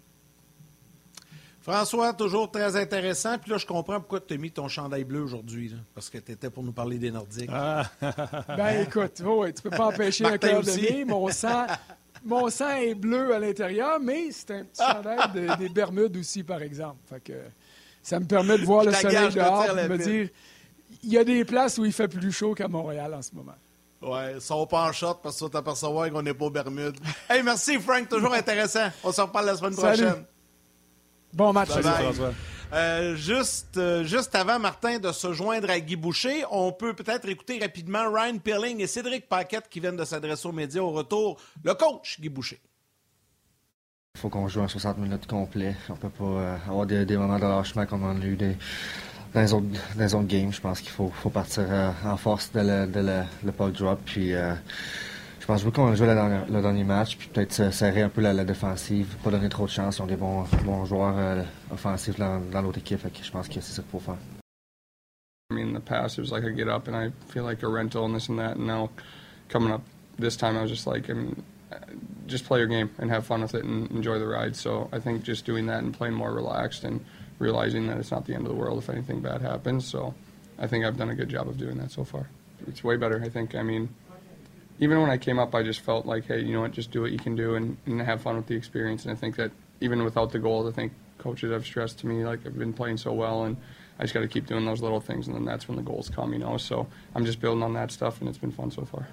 François, toujours très intéressant. Puis là, je comprends pourquoi tu as mis ton chandail bleu aujourd'hui, là, parce que tu étais pour nous parler des Nordiques. Ben écoute, tu ne peux pas empêcher un cœur de nez. Mon sang est bleu à l'intérieur, mais c'est un petit chandail des Bermudes aussi, par exemple. Fait que ça me permet de voir le soleil dehors et de me dire, il y a des places où il fait plus chaud qu'à Montréal en ce moment. Oui, ils sont pas en short parce que tu vas t'apercevoir qu'on n'est pas aux Bermudes. Hey, merci Frank, toujours intéressant. On se reparle la semaine prochaine. Bon match. Bye bye. François. Juste avant, Martin, de se joindre à Guy Boucher, on peut peut-être écouter rapidement Ryan Poehling et Cédric Paquette qui viennent de s'adresser aux médias. Au retour, le coach Guy Boucher. Il faut qu'on joue un 60 minutes complet. On peut pas avoir des moments de lâchement comme on a eu dans les autres games. Je pense qu'il faut partir en force dès le puck drop. Puis je pense beaucoup qu'on a joué le dernier match, puis peut-être serrer un peu la défensive, pas donner trop de chance. Ils ont des bons joueurs offensifs dans l'autre équipe. Fait que je pense que c'est ça qu'il faut faire. I mean, in the past, it was like I get up and I feel like a rental and this and that. And now, coming up this time, I was just like, just play your game and have fun with it and enjoy the ride. So I think just doing that and playing more relaxed and realizing that it's not the end of the world if anything bad happens. So I think I've done a good job of doing that so far. It's way better, I think. I mean, even when I came up, I just felt like, hey, you know what, just do what you can do and have fun with the experience. And I think that even without the goals, I think coaches have stressed to me, like, I've been playing so well and I just got to keep doing those little things, and then that's when the goals come, you know. So I'm just building on that stuff, and it's been fun so far.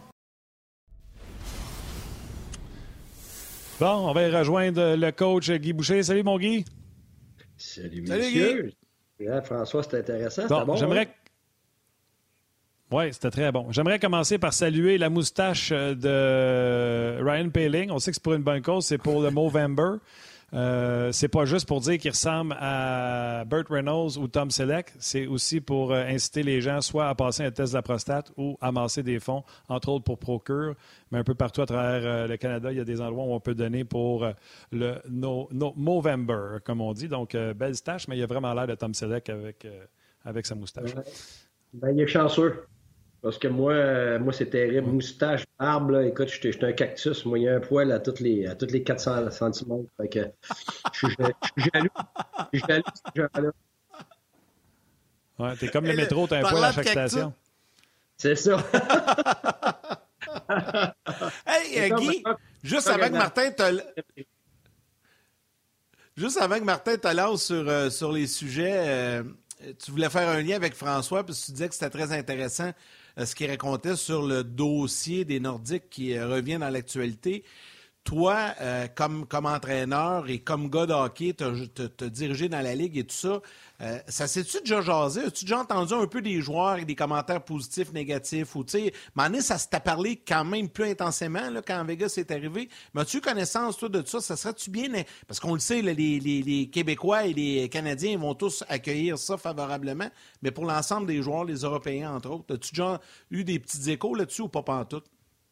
Bon, on va rejoindre le coach Guy Boucher. Salut, mon Guy. Salut, messieurs. François, c'était intéressant. Bon, bon, j'aimerais... Oui, c'était très bon. J'aimerais commencer par saluer la moustache de Ryan Poehling. On sait que c'est pour une bonne cause, c'est pour le Movember. C'est pas juste pour dire qu'il ressemble à Burt Reynolds ou Tom Selleck, c'est aussi pour inciter les gens soit à passer un test de la prostate ou à amasser des fonds, entre autres pour Procure, mais un peu partout à travers le Canada, il y a des endroits où on peut donner pour le Movember, comme on dit. Donc, belle stache, mais il a vraiment l'air de Tom Selleck avec sa moustache. Ben, il est chanceux. Parce que moi c'est terrible. Moustache, barbe, là, écoute, je suis un cactus. Moi, il y a un poil à toutes les 400 cm. Fait que je suis jaloux. Je suis jaloux de ce genre-là. Ouais, t'es comme le métro, t'as un poil à chaque station. C'est ça. Hey, Guy, juste avant que Martin te lance sur les sujets, tu voulais faire un lien avec François, parce que tu disais que c'était très intéressant ce qu'il racontait sur le dossier des Nordiques qui revient dans l'actualité. Toi, comme entraîneur et comme gars de hockey, t'as dirigé dans la Ligue et tout ça, ça s'est-tu déjà jasé? As-tu déjà entendu un peu des joueurs et des commentaires positifs, négatifs? Ou, tu sais, à ça s'est parlé quand même plus intensément là, quand Vegas est arrivé. Mais as-tu connaissance, toi, de ça? Ça serait-tu bien? Parce qu'on le sait, là, les Québécois et les Canadiens vont tous accueillir ça favorablement. Mais pour l'ensemble des joueurs, les Européens, entre autres, as-tu déjà eu des petits échos là-dessus ou pas pantoute?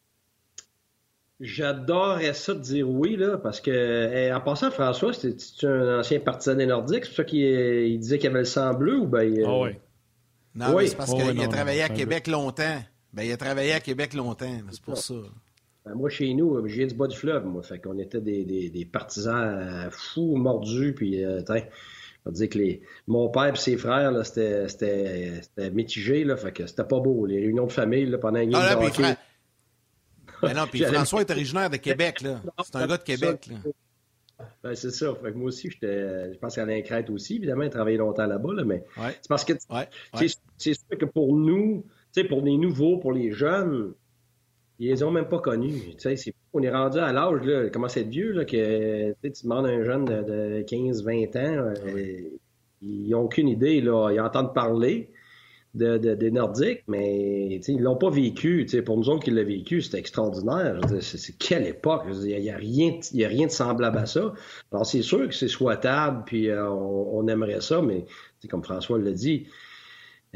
J'adorerais ça de dire oui, là, parce que, en passant, François, c'est un ancien partisan des Nordiques, c'est pour ça qu'il disait qu'il avait le sang bleu ou bien. Oui. Non, oui. C'est parce qu'il a travaillé à Québec longtemps. Ben, il a travaillé à Québec longtemps, c'est pour ça. Ben, moi, chez nous, j'ai du bas du fleuve, moi. Fait qu'on était des partisans fous, mordus, puis, on va dire que mon père et ses frères, là, c'était mitigé, là, fait que c'était pas beau. Les réunions de famille, là, pendant une game de hockey. Ben non, puis François est originaire de Québec, là. C'est un gars de Québec, là. Ben, c'est ça. Fait que moi aussi, je pense qu'Alain Crête aussi, évidemment, il a travaillé longtemps là-bas, là, mais c'est parce que c'est sûr que pour nous, pour les nouveaux, pour les jeunes, ils les ont même pas connus. On est rendu à l'âge, là, comment c'est vieux, là, que tu demandes à un jeune de 15-20 ans, ils n'ont aucune idée, là. Ils entendent parler des Nordiques, mais ils l'ont pas vécu. Pour nous autres qui l'ont vécu, c'était extraordinaire. C'est quelle époque? Il n'y a rien de semblable à ça. Alors, c'est sûr que c'est souhaitable, puis on aimerait ça, mais comme François l'a dit, il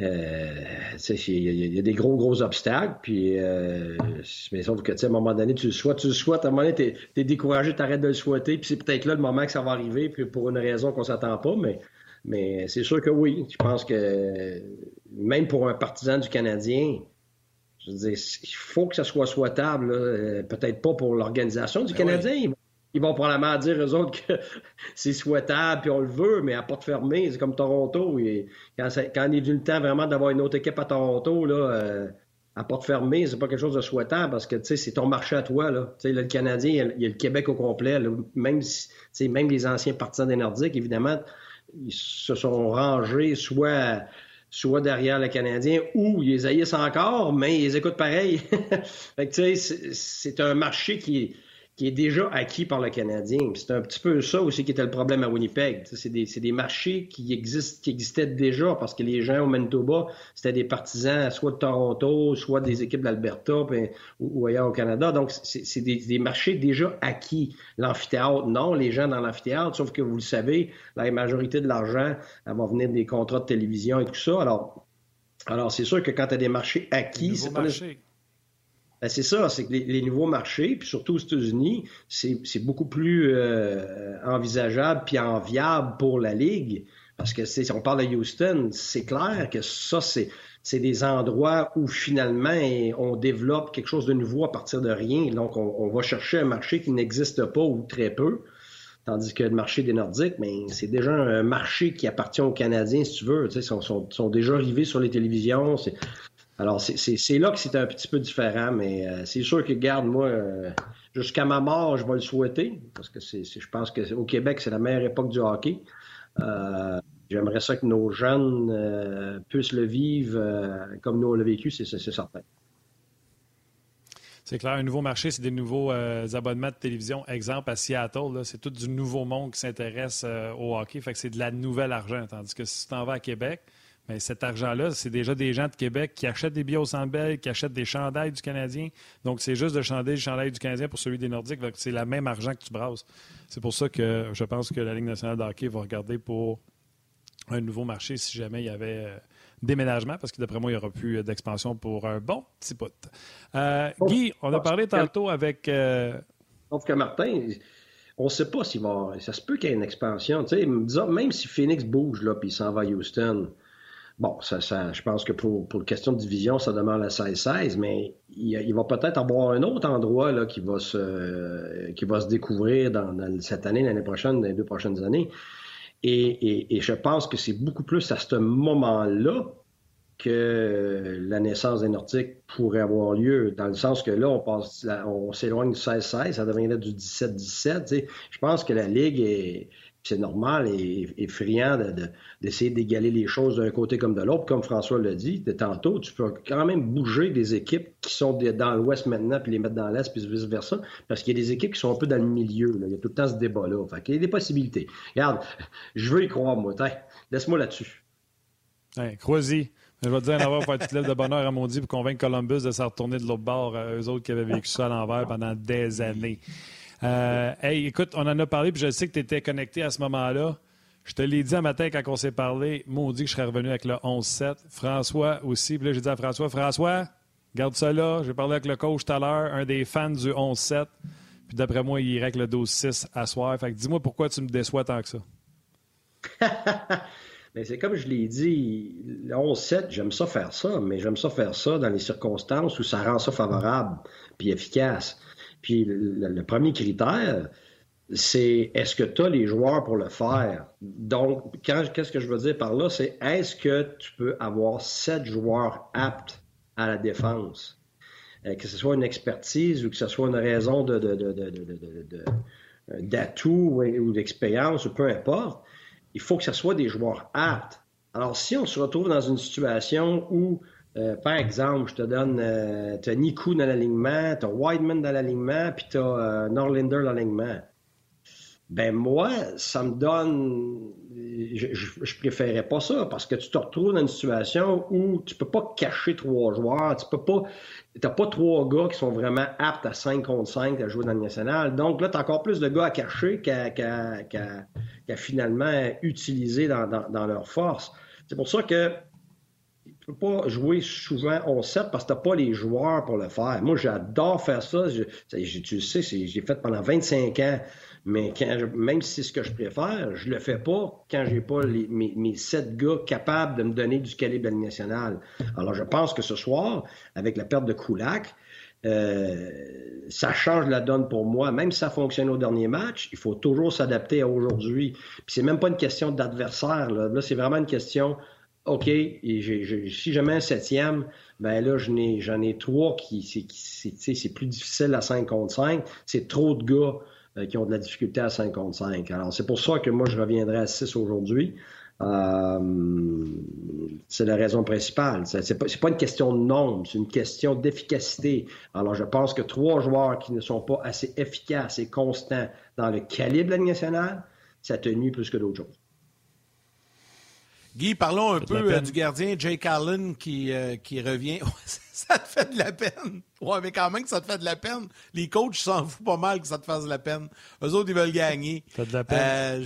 y a des gros obstacles, puis mais sauf que à un moment donné, tu le souhaites, à un moment donné, t'es découragé, t'arrêtes de le souhaiter, puis c'est peut-être là le moment que ça va arriver, puis pour une raison qu'on s'attend pas, mais c'est sûr que oui. Je pense que même pour un partisan du Canadien, je veux dire, il faut que ça soit souhaitable. Là. Peut-être pas pour l'organisation du Canadien. Ils vont probablement dire eux autres que c'est souhaitable puis on le veut, mais à porte fermée, c'est comme Toronto. Quand on est venu le temps vraiment d'avoir une autre équipe à Toronto, là, à porte fermée, c'est pas quelque chose de souhaitable parce que c'est ton marché à toi. Là. Le Canadien, il y a le Québec au complet. Là. Même les anciens partisans des Nordiques, évidemment, ils se sont rangés soit derrière le Canadien ou ils les haïssent encore, mais ils les écoutent pareil. Fait que, c'est un marché qui qui est déjà acquis par le Canadien. C'est un petit peu ça aussi qui était le problème à Winnipeg. C'est des marchés qui existaient déjà parce que les gens au Manitoba, c'était des partisans soit de Toronto, soit des équipes d'Alberta ou ailleurs au Canada. Donc, c'est des marchés déjà acquis. L'amphithéâtre, non. Les gens dans l'amphithéâtre, sauf que vous le savez, la majorité de l'argent, elle va venir des contrats de télévision et tout ça. Alors c'est sûr que quand tu as des marchés acquis, c'est pas... Ben c'est ça, c'est que les nouveaux marchés, puis surtout aux États-Unis, c'est beaucoup plus envisageable puis enviable pour la Ligue. Parce que si on parle de Houston, c'est clair que ça, c'est des endroits où finalement on développe quelque chose de nouveau à partir de rien. Donc, on va chercher un marché qui n'existe pas ou très peu. Tandis que le marché des Nordiques, ben, c'est déjà un marché qui appartient aux Canadiens, si tu veux. Tu sais, sont déjà arrivés sur les télévisions. Alors, c'est là que c'est un petit peu différent, mais c'est sûr que, garde, moi, jusqu'à ma mort, je vais le souhaiter, parce que je pense qu'au Québec, c'est la meilleure époque du hockey. J'aimerais ça que nos jeunes puissent le vivre comme nous on l'a vécu, c'est certain. C'est clair, un nouveau marché, c'est des nouveaux abonnements de télévision. Exemple, à Seattle, là, c'est tout du nouveau monde qui s'intéresse au hockey, fait que c'est de la nouvelle argent. Tandis que si tu t'en vas à Québec, bien, cet argent-là, c'est déjà des gens de Québec qui achètent des billets au Centre Bell, qui achètent des chandails du Canadien. Donc, c'est juste de changer le chandail du Canadien pour celui des Nordiques. Donc, c'est le même argent que tu brasses. C'est pour ça que je pense que la Ligue nationale de hockey va regarder pour un nouveau marché si jamais il y avait déménagement, parce que d'après moi, il n'y aura plus d'expansion pour un bon petit bout. Guy, on a parlé tantôt avec... Sauf que Martin... On ne sait pas s'il va y avoir... Ça se peut qu'il y ait une expansion. Tu sais, même si Phoenix bouge là, puis il s'en va à Houston, bon, je pense que pour question de division, ça demeure la 16-16, mais il va peut-être avoir un autre endroit là, qui va se découvrir dans cette année, l'année prochaine, dans les 2 prochaines années. Et je pense que c'est beaucoup plus à ce moment-là que la naissance des Nordiques pourrait avoir lieu, dans le sens que là, on s'éloigne du 16-16, ça deviendrait du 17-17. Tu sais. Je pense que la Ligue est, c'est normal, est friand d'essayer d'égaler les choses d'un côté comme de l'autre. Comme François l'a dit tantôt, tu peux quand même bouger des équipes qui sont dans l'Ouest maintenant, puis les mettre dans l'Est, puis vice-versa, parce qu'il y a des équipes qui sont un peu dans le milieu. Là. Il y a tout le temps ce débat-là. Fait qu'il y a des possibilités. Regarde, je veux y croire, moi. Laisse-moi là-dessus. Crois-y. Je vais te dire en avoir pour une petite lettre de bonheur à Maudit pour convaincre Columbus de s'en retourner de l'autre bord, eux autres qui avaient vécu ça à l'envers pendant des années. Hey, écoute, on en a parlé, puis je sais que tu étais connecté à ce moment-là. Je te l'ai dit un matin quand on s'est parlé, maudit que je serais revenu avec le 11-7. François aussi, puis là j'ai dit à François, garde ça là, j'ai parlé avec le coach tout à l'heure, un des fans du 11-7, puis d'après moi, il irait avec le 12-6 à soir. Fait que dis-moi pourquoi tu me déçois tant que ça. Bien, c'est comme je l'ai dit, le 11-7, j'aime ça faire ça, mais j'aime ça faire ça dans les circonstances où ça rend ça favorable puis efficace. Puis le premier critère, c'est est-ce que tu as les joueurs pour le faire? Donc, qu'est-ce que je veux dire par là? C'est est-ce que tu peux avoir 7 joueurs aptes à la défense? Que ce soit une expertise ou que ce soit une raison d'atout ou d'expérience ou peu importe. Il faut que ce soit des joueurs aptes. Alors, si on se retrouve dans une situation où, par exemple, je te donne, tu as Niku dans l'alignement, tu as Wideman dans l'alignement, puis tu as Norlinder dans l'alignement, ben moi, ça me donne... Je préférais pas ça, parce que tu te retrouves dans une situation où tu peux pas cacher 3 joueurs, t'as pas 3 gars qui sont vraiment aptes à 5 contre 5 à jouer dans le national. Donc là, tu as encore plus de gars à cacher qu'à finalement utiliser dans leur force. C'est pour ça que tu peux pas jouer souvent 11-7 parce que tu n'as pas les joueurs pour le faire. Moi, j'adore faire ça. Tu le sais, j'ai fait pendant 25 ans. Mais même si c'est ce que je préfère, je le fais pas quand j'ai pas mes 7 gars capables de me donner du calibre de la Ligue nationale. Alors, je pense que ce soir, avec la perte de Kulak, ça change la donne pour moi. Même si ça fonctionne au dernier match, il faut toujours s'adapter à aujourd'hui. Puis c'est même pas une question d'adversaire. Là, c'est vraiment une question... OK, si je mets un 7e, ben là, j'en ai 3 c'est plus difficile à 5 contre 5. C'est trop de gars qui ont de la difficulté à 5 contre 5. Alors, c'est pour ça que moi, je reviendrai à 6 aujourd'hui. C'est la raison principale. C'est pas une question de nombre, c'est une question d'efficacité. Alors, je pense que 3 joueurs qui ne sont pas assez efficaces et constants dans le calibre de la Ligue nationale, ça te nuit plus que d'autres choses. Guy, parlons un peu du gardien Jake Allen qui revient. Ça te fait de la peine. Oui, mais quand même que ça te fait de la peine. Les coachs s'en foutent pas mal que ça te fasse de la peine. Eux autres, ils veulent gagner. Ça te de la peine.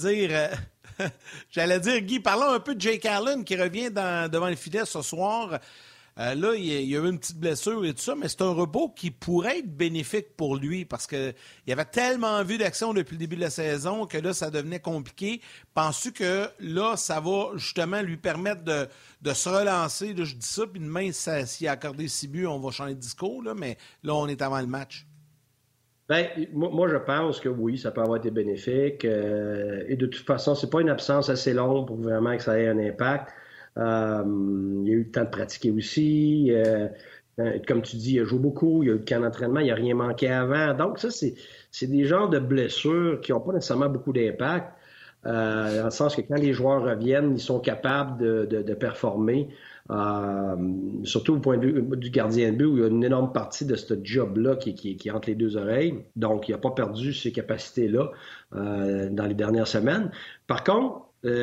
J'allais dire, Guy, parlons un peu de Jake Allen qui revient devant le filet ce soir. Là, il y a eu une petite blessure et tout ça, mais c'est un repos qui pourrait être bénéfique pour lui parce qu'il avait tellement vu d'action depuis le début de la saison que là, ça devenait compliqué. Penses-tu que là, ça va justement lui permettre de se relancer? Là, je dis ça, puis demain, s'il a accordé 6 buts, on va changer de discours, là, mais là, on est avant le match. Bien, moi, je pense que oui, ça peut avoir été bénéfique. Et de toute façon, c'est pas une absence assez longue pour vraiment que ça ait un impact. Il y a eu le temps de pratiquer aussi. Comme tu dis, il a joué beaucoup. Il y a eu le camp d'entraînement. Il n'a rien manqué avant. Donc, ça, c'est des genres de blessures qui n'ont pas nécessairement beaucoup d'impact. Dans le sens que quand les joueurs reviennent, ils sont capables de performer. Surtout au point de vue du gardien de but, où il y a une énorme partie de ce job-là qui est entre les deux oreilles. Donc, il n'a pas perdu ces capacités-là dans les dernières semaines. Par contre,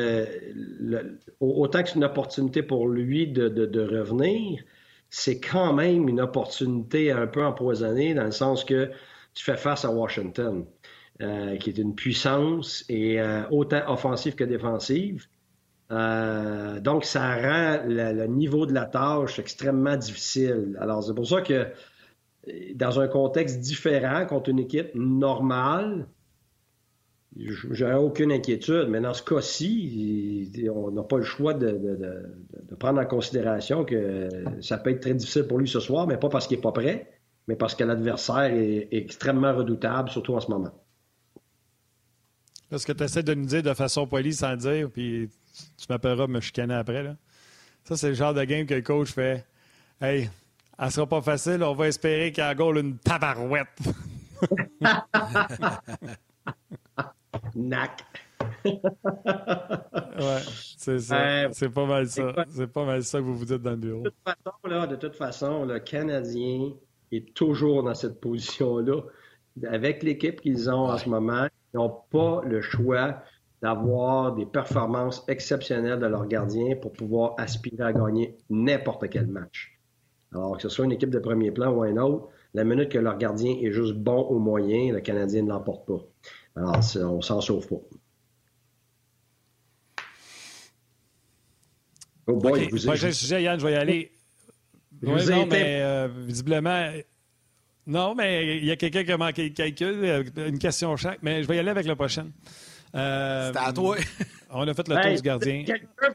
autant que c'est une opportunité pour lui de revenir, c'est quand même une opportunité un peu empoisonnée dans le sens que tu fais face à Washington, qui est une puissance et autant offensive que défensive. Donc, ça rend le niveau de la tâche extrêmement difficile. Alors, c'est pour ça que dans un contexte différent contre une équipe normale, j'aurais aucune inquiétude, mais dans ce cas-ci, on n'a pas le choix de prendre en considération que ça peut être très difficile pour lui ce soir, mais pas parce qu'il n'est pas prêt, mais parce que l'adversaire est extrêmement redoutable, surtout en ce moment. Là, ce que tu essaies de nous dire de façon polie sans dire, puis tu m'appelleras me chicaner après, là. Ça, c'est le genre de game que le coach fait. Hey, elle sera pas facile, on va espérer qu'il y a goal une tabarouette. Nac. Ouais, c'est ça. C'est pas mal ça. C'est pas mal ça que vous vous dites dans le bureau. De toute façon, le Canadien est toujours dans cette position-là. Avec l'équipe qu'ils ont en ce moment, ils n'ont pas le choix d'avoir des performances exceptionnelles de leurs gardiens pour pouvoir aspirer à gagner n'importe quel match. Alors, que ce soit une équipe de premier plan ou un autre, la minute que leur gardien est juste bon au moyen, le Canadien ne l'emporte pas. Alors, on s'en sauve pas. Oh boy, okay. Prochain sujet, Yann, je vais y aller. Oui, non, mais visiblement... Non, mais il y a quelqu'un qui a manqué le calcul, une question chaque, mais je vais y aller avec la prochaine. C'était à toi. On a fait le tour du gardien.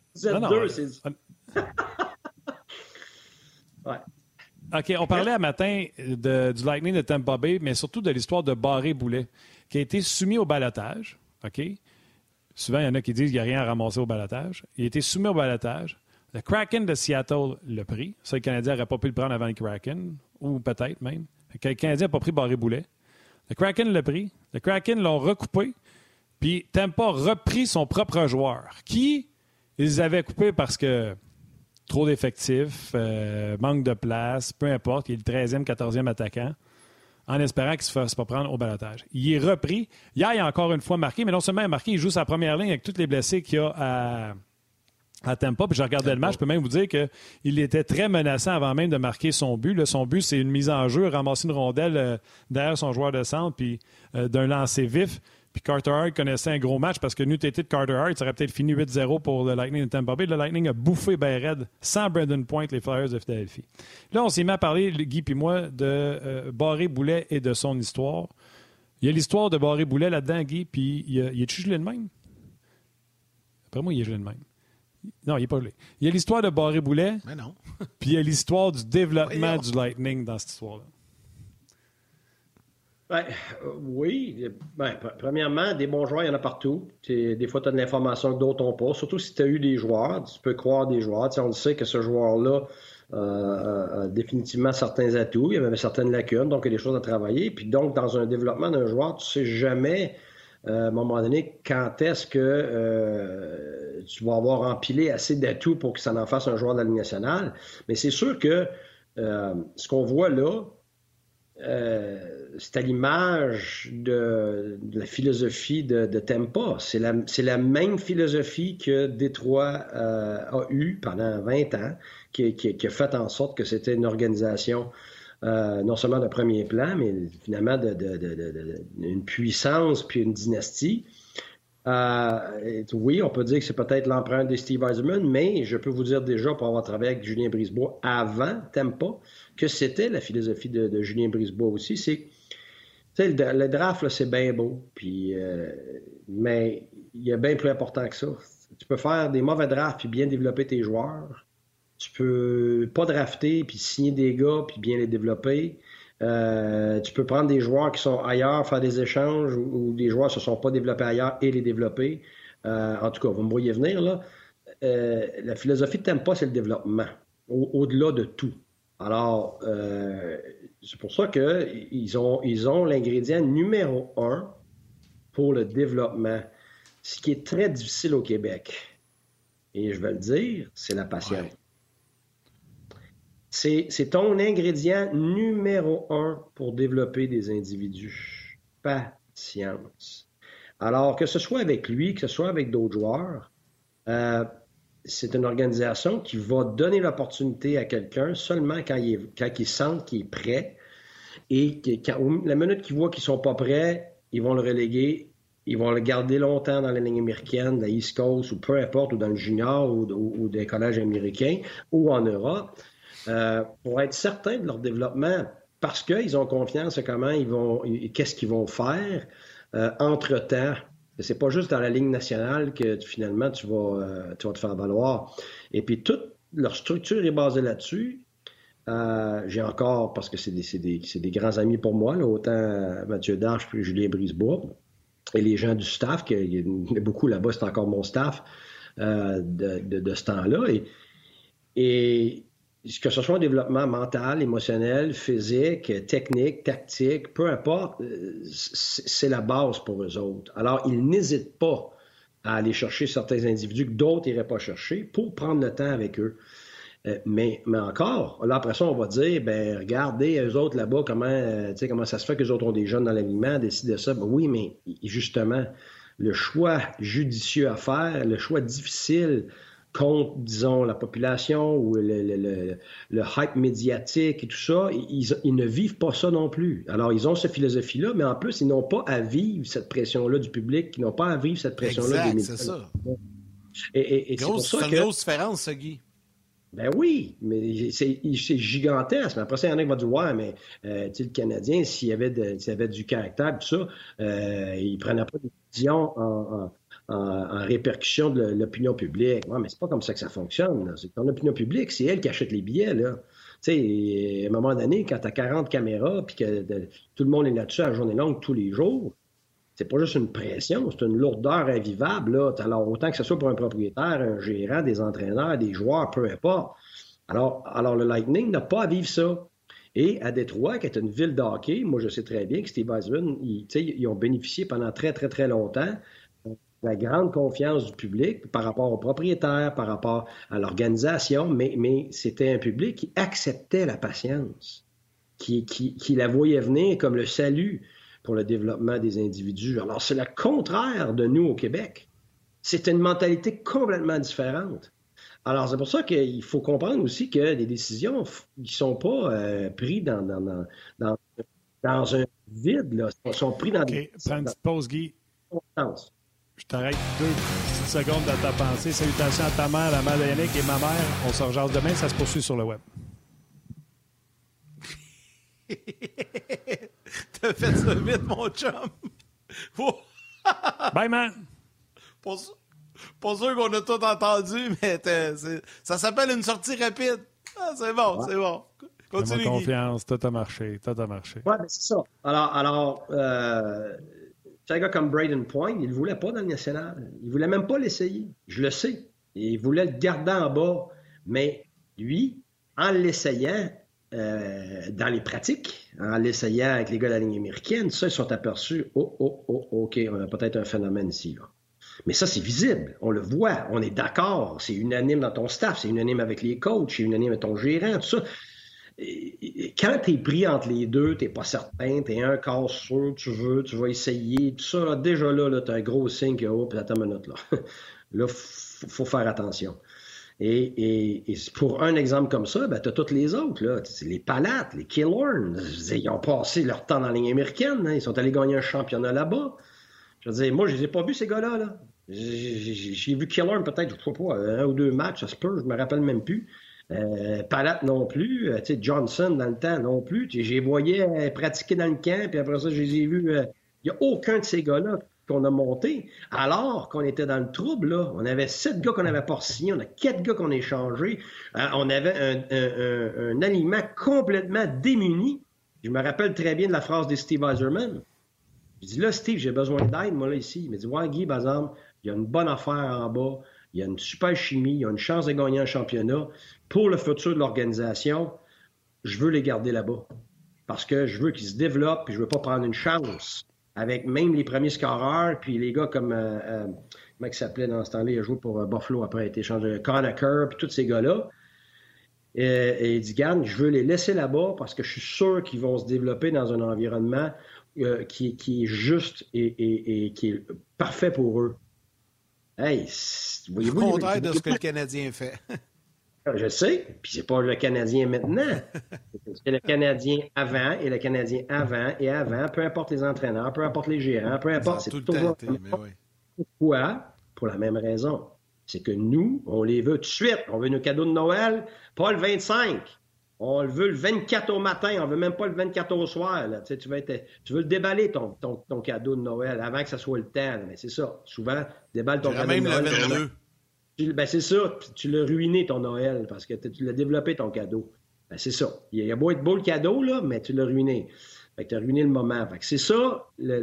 Ouais. OK, on parlait à matin du Lightning de Tampa Bay, mais surtout de l'histoire de Barré-Boulet, qui a été soumis au ballottage. OK? Souvent, il y en a qui disent qu'il n'y a rien à ramasser au ballottage. Il a été soumis au ballottage. Le Kraken de Seattle l'a pris. Ça, le Canadien n'aurait pas pu le prendre avant le Kraken, ou peut-être même. Le Canadien n'a pas pris Barré-Boulet. Le Kraken l'a pris. Le Kraken l'ont recoupé. Puis Tampa a repris son propre joueur, qui ils avaient coupé parce que trop d'effectifs, manque de place, peu importe, il est le 13e, 14e attaquant, en espérant qu'il ne se fasse pas prendre au ballottage. Il est repris. Hier, il a encore une fois marqué, mais non seulement il a marqué, il joue sa première ligne avec tous les blessés qu'il y a à Tampa. Puis je regardais le match, je peux même vous dire qu'il était très menaçant avant même de marquer son but. Là, son but, c'est une mise en jeu, ramasser une rondelle derrière son joueur de centre, puis d'un lancer vif. Puis Carter Hart connaissait un gros match parce que nous, t'étais de Carter Hart, ça aurait peut-être fini 8-0 pour le Lightning de Tampa Bay. Le Lightning a bouffé ben raide sans Brandon Point, les Flyers de Philadelphie. Là, on s'est mis à parler, Guy puis moi, de Barré-Boulet et de son histoire. Il y a l'histoire de Barré-Boulet là-dedans, Guy, puis il est-tu gelé de même? Après moi, il est gelé de même. Non, il n'est pas gelé. Il y a l'histoire de Barré-Boulet, mais non. Puis il y a l'histoire du développement du Lightning dans cette histoire-là. Oui. Premièrement, des bons joueurs, il y en a partout. Des fois, tu as de l'information que d'autres n'ont pas. Surtout si tu as eu des joueurs, tu peux croire des joueurs. On le sait que ce joueur-là a définitivement certains atouts. Il y avait certaines lacunes, donc il y a des choses à travailler. Puis donc, dans un développement d'un joueur, tu ne sais jamais à un moment donné, quand est-ce que tu vas avoir empilé assez d'atouts pour que ça en fasse un joueur de la Ligue nationale. Mais c'est sûr que ce qu'on voit là, c'est à l'image de la philosophie de Tampa. C'est la même philosophie que Détroit a eue pendant 20 ans, qui a fait en sorte que c'était une organisation non seulement de premier plan, mais finalement d'une puissance puis une dynastie. Oui, on peut dire que c'est peut-être l'empreinte de Steve Yzerman, mais je peux vous dire déjà, pour avoir travaillé avec Julien Brisebois avant Tampa, que c'était la philosophie de Julien Brisebois aussi. Le draft, là, c'est bien beau, puis, mais il y a bien plus important que ça. Tu peux faire des mauvais drafts puis bien développer tes joueurs. Tu peux pas drafter puis signer des gars puis bien les développer. Tu peux prendre des joueurs qui sont ailleurs, faire des échanges ou des joueurs qui ne se sont pas développés ailleurs et les développer. En tout cas, vous me voyez venir, là. La philosophie de Tampa, c'est le développement, au-delà de tout. Alors, c'est pour ça qu'ils ont l'ingrédient numéro 1 pour le développement, ce qui est très difficile au Québec. Et je vais le dire, c'est la patience. Ouais. C'est ton ingrédient numéro 1 pour développer des individus. Patience. Alors, que ce soit avec lui, que ce soit avec d'autres joueurs, c'est une organisation qui va donner l'opportunité à quelqu'un seulement quand il sent qu'il est prêt. Et la minute qu'ils voient qu'ils ne sont pas prêts, ils vont le reléguer. Ils vont le garder longtemps dans la ligne américaine, de la East Coast, ou peu importe, ou dans le junior, ou des collèges américains, ou en Europe. Pour être certains de leur développement, parce qu'ils ont confiance à qu'est-ce qu'ils vont faire entre-temps. C'est pas juste dans la Ligue nationale que finalement tu vas te faire valoir. Et puis toute leur structure est basée là-dessus. J'ai encore, parce que c'est des grands amis pour moi, là, autant Mathieu Darche que Julien Brisebois, et les gens du staff, il y a beaucoup là-bas, c'est encore mon staff de ce temps-là. Et que ce soit un développement mental, émotionnel, physique, technique, tactique, peu importe, c'est la base pour eux autres. Alors, ils n'hésitent pas à aller chercher certains individus que d'autres n'iraient pas chercher pour prendre le temps avec eux. Mais encore, là, après ça, on va dire, regardez, eux autres là-bas, comment ça se fait qu'eux autres ont des jeunes dans l'alignement, décident de ça. Oui, mais justement, le choix judicieux à faire, le choix difficile contre, disons, la population ou le hype médiatique et tout ça, ils ne vivent pas ça non plus. Alors, ils ont cette philosophie-là, mais en plus, ils n'ont pas à vivre cette pression-là du public, ils n'ont pas à vivre cette pression-là des médias. C'est ça. Et c'est pour ça une grosse différence, ça, Guy. Ben oui, mais c'est gigantesque. Mais après ça, il y en a qui vont dire, ouais, mais le Canadien, s'il y avait du caractère, tout ça, il ne prenait pas de décision en répercussion de l'opinion publique. Ouais, mais c'est pas comme ça que ça fonctionne. Là. C'est ton opinion publique, c'est elle qui achète les billets, là. Tu sais, à un moment donné, quand tu as 40 caméras puis que tout le monde est là-dessus à la journée longue tous les jours, c'est pas juste une pression, c'est une lourdeur invivable, là. Alors, autant que ce soit pour un propriétaire, un gérant, des entraîneurs, des joueurs, peu importe. Alors le Lightning n'a pas à vivre ça. Et à Détroit, qui est une ville de hockey, moi, je sais très bien que Steve Yzerman, ils ont bénéficié pendant très, très, très longtemps de la grande confiance du public par rapport aux propriétaires, par rapport à l'organisation, mais c'était un public qui acceptait la patience, qui la voyait venir comme le salut pour le développement des individus. Alors, c'est le contraire de nous au Québec. C'est une mentalité complètement différente. Alors, c'est pour ça qu'il faut comprendre aussi que les décisions ne sont pas prises dans un vide. Là. Ils sont pris dans des... Prends une petite pause, Guy. Je t'arrête 2 petites secondes dans ta pensée. Salutations à ta mère, la mère de Yannick et ma mère. On se rejase demain. Ça se poursuit sur le web. T'as fait ça vite, mon chum. Bye, man. Pas sûr qu'on a tout entendu, mais ça s'appelle une sortie rapide. Ah, c'est bon, c'est bon. Continue, Guy. Confiance, tout a marché. Oui, mais c'est ça. Alors c'est un gars comme Braden Point, il ne le voulait pas dans le national. Il ne voulait même pas l'essayer. Je le sais. Il voulait le garder en bas. Mais lui, en l'essayant, dans les pratiques, en l'essayant avec les gars de la ligne américaine, ça, ils sont aperçus, OK, on a peut-être un phénomène ici, là. Mais ça, c'est visible, on le voit, on est d'accord, c'est unanime dans ton staff, c'est unanime avec les coachs, c'est unanime avec ton gérant, tout ça. Et quand tu es pris entre les deux, tu n'es pas certain, tu es un quart sûr, tu vas essayer, tout ça, là, déjà là, tu as un gros signe que, oh, puis attends une minute, là. Là, faut faire attention. Et pour un exemple comme ça, ben, tu as tous les autres, là. C'est les Palates, les Killorn. Ils ont passé leur temps dans la ligne américaine, hein. Ils sont allés gagner un championnat là-bas. Je veux dire, moi, je les ai pas vus, ces gars-là, là. J'ai vu Killorn peut-être, je sais pas, 1 ou 2 matchs, ça se peut, je me rappelle même plus. Palate non plus, tu sais, Johnson dans le temps non plus. Je les voyais pratiquer dans le camp, puis après ça, je les ai vus. Il n'y a aucun de ces gars-là qu'on a monté, alors qu'on était dans le trouble, là. On avait 7 gars qu'on n'avait pas signés, on a 4 gars qu'on a échangés. On avait un alignement complètement démuni. Je me rappelle très bien de la phrase de Steve Yzerman. Je dis, là, Steve, j'ai besoin d'aide, moi, là, ici. Il m'a dit, ouais, Guy, par exemple, il y a une bonne affaire en bas, il y a une super chimie, il y a une chance de gagner un championnat. Pour le futur de l'organisation, je veux les garder là-bas. Parce que je veux qu'ils se développent, puis je veux pas prendre une chance avec même les premiers scoreurs, puis les gars comme, comment il s'appelait dans ce temps-là, il a joué pour Buffalo, après il a été échangé, Conacher, puis tous ces gars-là. Et il dit, Gann, je veux les laisser là-bas parce que je suis sûr qu'ils vont se développer dans un environnement qui est juste et qui est parfait pour eux. Hey, voyez-vous, le contraire de ce que le Canadien fait. Je sais, puis c'est pas le Canadien maintenant. C'est le Canadien avant et le Canadien avant et avant, peu importe les entraîneurs, peu importe les gérants, peu importe. C'est toujours Pourquoi? Pour la même raison. C'est que nous, on les veut tout de suite. On veut nos cadeaux de Noël, pas le 25. On le veut le 24 au matin, on veut même pas le 24 au soir. Là. Tu veux le déballer, ton cadeau de Noël, avant que ça soit le temps. Là. Mais c'est ça. Souvent, déballe ton cadeau même de Noël. Le 22. Ben c'est ça, tu l'as ruiné ton Noël parce que tu l'as développé ton cadeau. Ben c'est ça. Il a beau être beau le cadeau, là, mais tu l'as ruiné. Fait que tu as ruiné le moment. Fait que c'est ça,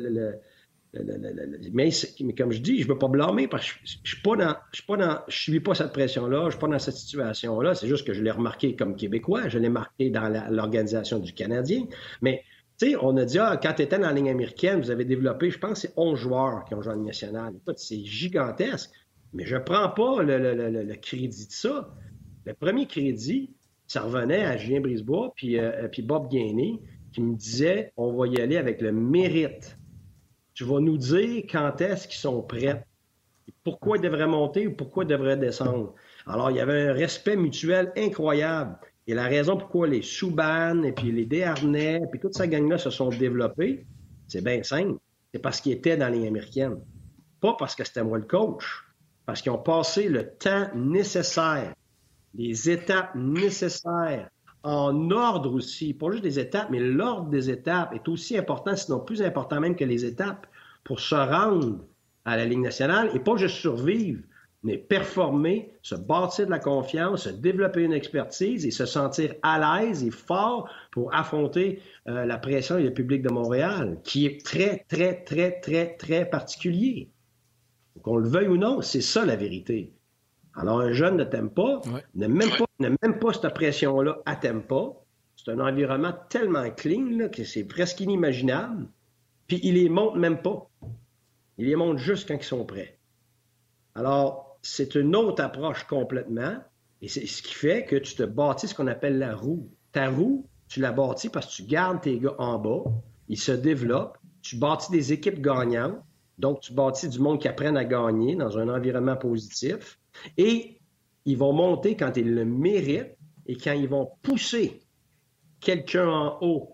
mais comme je dis, je ne veux pas blâmer parce que je subis pas cette pression-là, je ne suis pas dans cette situation-là. C'est juste que je l'ai remarqué comme Québécois, je l'ai marqué dans l'organisation du Canadien. Mais tu sais, on a dit, quand tu étais dans la ligne américaine, vous avez développé, je pense, c'est 11 joueurs qui ont joué en Ligue nationale. Écoute, c'est gigantesque. Mais je ne prends pas le crédit de ça. Le premier crédit, ça revenait à Julien Brisebois puis Bob Gainey qui me disait on va y aller avec le mérite. Tu vas nous dire quand est-ce qu'ils sont prêts, pourquoi ils devraient monter ou pourquoi ils devraient descendre. Alors, il y avait un respect mutuel incroyable. Et la raison pourquoi les Subban et puis les Desharnais puis toute cette gang-là se sont développés, c'est bien simple. C'est parce qu'ils étaient dans la ligne américaine. Pas parce que c'était moi le coach. Parce qu'ils ont passé le temps nécessaire, les étapes nécessaires, en ordre aussi, pas juste des étapes, mais l'ordre des étapes est aussi important, sinon plus important même que les étapes, pour se rendre à la Ligue nationale et pas juste survivre, mais performer, se bâtir de la confiance, se développer une expertise et se sentir à l'aise et fort pour affronter la pression et le public de Montréal, qui est très, très, très, très, très particulier. Qu'on le veuille ou non, c'est ça la vérité. Alors, un jeune ne t'aime pas, n'a même pas cette pression-là à t'aime pas. C'est un environnement tellement clean là, que c'est presque inimaginable. Puis, il les monte même pas. Il les monte juste quand ils sont prêts. Alors, c'est une autre approche complètement. Et c'est ce qui fait que tu te bâtis ce qu'on appelle la roue. Ta roue, tu la bâtis parce que tu gardes tes gars en bas, ils se développent, tu bâtis des équipes gagnantes. Donc, tu bâtis du monde qui apprenne à gagner dans un environnement positif. Et ils vont monter quand ils le méritent et quand ils vont pousser quelqu'un en haut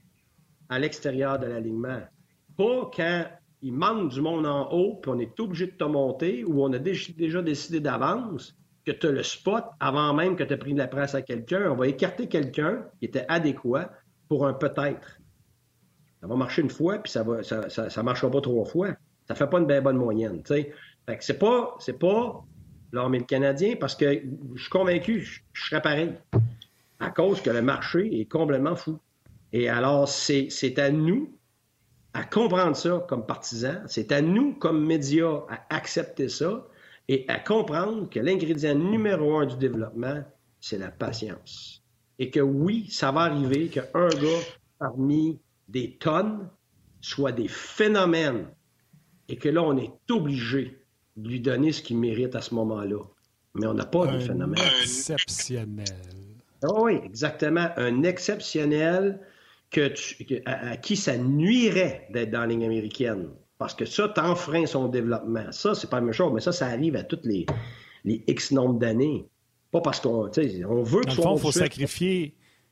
à l'extérieur de l'alignement. Pas quand il manque du monde en haut puis on est obligé de te monter ou on a déjà décidé d'avance que tu as le spot avant même que tu aies pris de la presse à quelqu'un. On va écarter quelqu'un qui était adéquat pour un peut-être. Ça va marcher une fois puis ça marchera pas 3 fois. Ça fait pas une bien bonne moyenne, tu sais. Fait que c'est pas l'armée le Canadien parce que je suis convaincu, je serais pareil. À cause que le marché est complètement fou. Et alors, c'est à nous à comprendre ça comme partisans. C'est à nous, comme médias, à accepter ça et à comprendre que l'ingrédient numéro 1 du développement, c'est la patience. et que oui, ça va arriver qu'un gars parmi des tonnes soit des phénomènes et que là, on est obligé de lui donner ce qu'il mérite à ce moment-là. Mais on n'a pas de phénomène. Exceptionnel. Oui, exactement. Un exceptionnel à qui ça nuirait d'être dans la ligne américaine. Parce que ça, t'enfreins son développement. Ça, c'est pas la même chose, mais ça arrive à toutes les X nombre d'années. Pas parce qu'on veut que soit... il faut sacrifier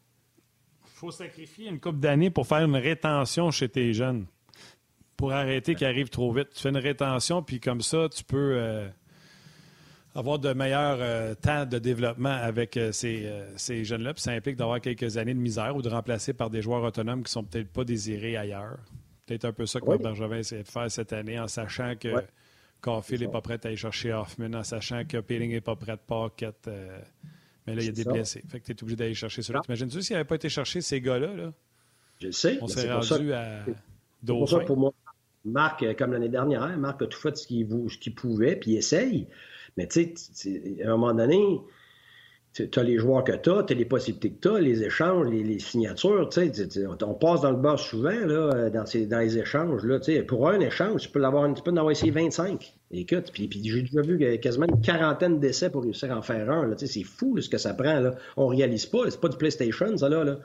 une couple d'années pour faire une rétention chez tes jeunes. Pour arrêter qu'ils arrivent trop vite. Tu fais une rétention, puis comme ça, tu peux avoir de meilleurs temps de développement avec ces jeunes-là. Puis ça implique d'avoir quelques années de misère ou de remplacer par des joueurs autonomes qui ne sont peut-être pas désirés ailleurs. Peut-être un peu ça que Marc Bergevin essaie de faire cette année en sachant que Caulfield n'est pas prêt à aller chercher Hoffman, en sachant que Peeling n'est pas prêt de Paquette. Mais là, il y a des blessés. Fait que tu es obligé d'aller chercher ceux-là. T'imagines-tu s'il n'avait pas été chercher ces gars-là? Là? Je le sais. On s'est rendu à Dauphin. Pour ça, pour moi, Marc, comme l'année dernière, Marc a tout fait ce qu'il pouvait, puis il essaye. Mais tu sais, à un moment donné, tu as les joueurs que tu as les possibilités que tu as, les échanges, les signatures. On passe dans le bas souvent là, dans les échanges. Là, pour un échange, tu peux en avoir essayé 25. Écoute, puis j'ai déjà vu quasiment une quarantaine d'essais pour réussir à en faire un. Là, c'est fou là, ce que ça prend. Là. On réalise pas. C'est pas du PlayStation, ça. Là.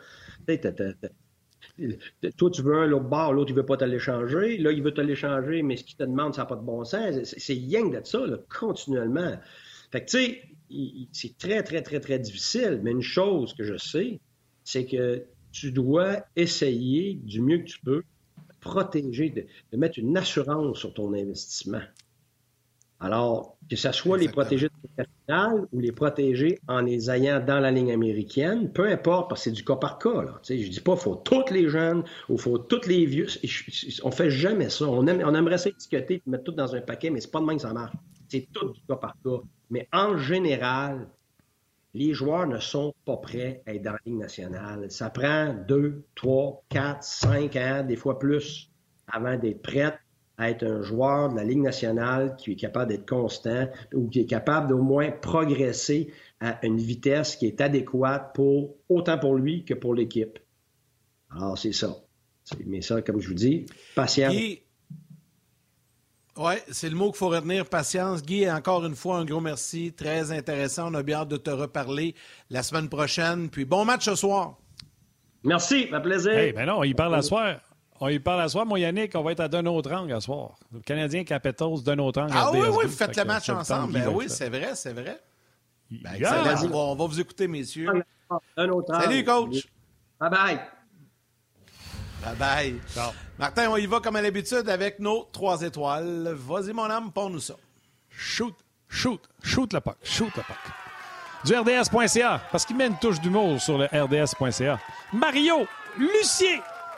Toi, tu veux un, l'autre bord, l'autre, il veut pas te l'échanger. Là, il veut te l'échanger, mais ce qu'il te demande, ça n'a pas de bon sens. C'est rien d'être ça, là, continuellement. Fait que, tu sais, c'est très, très, très, très difficile. Mais une chose que je sais, c'est que tu dois essayer du mieux que tu peux de protéger, de mettre une assurance sur ton investissement. Alors, que ce soit les protéger de capital ou les protéger en les ayant dans la ligne américaine, peu importe, parce que c'est du cas par cas. Là. Je dis pas qu'il faut tous les jeunes ou il faut tous les vieux. On fait jamais ça. On aimerait ça étiqueter et mettre tout dans un paquet, mais c'est pas de même que ça marche. C'est tout du cas par cas. Mais en général, les joueurs ne sont pas prêts à être dans la ligne nationale. Ça prend 2, 3, 4, 5 ans, des fois plus, avant d'être prêts à être un joueur de la Ligue nationale qui est capable d'être constant ou qui est capable d'au moins progresser à une vitesse qui est adéquate autant pour lui que pour l'équipe. Alors, c'est ça. Mais ça, comme je vous dis, patience. Oui, c'est le mot qu'il faut retenir, patience. Guy, encore une fois, un gros merci. Très intéressant. On a bien hâte de te reparler la semaine prochaine. Puis bon match ce soir. Merci, ma plaisir. Hey, ben non, on y parle à soir. On y parle à soir. Moi, Yannick, on va être à Dunautrang à soir. Le Canadien Capitals, Dunautrang. Ah oui, vous faites le match ensemble. Ben oui, c'est vrai. Ben, on va vous écouter, messieurs. Salut, coach. Bye-bye. Bye-bye. Ciao. Martin, on y va comme à l'habitude avec nos 3 étoiles. Vas-y, mon âme, pond-nous ça. Shoot le puck. Du RDS.ca, parce qu'il met une touche d'humour sur le RDS.ca. Mario Lucier.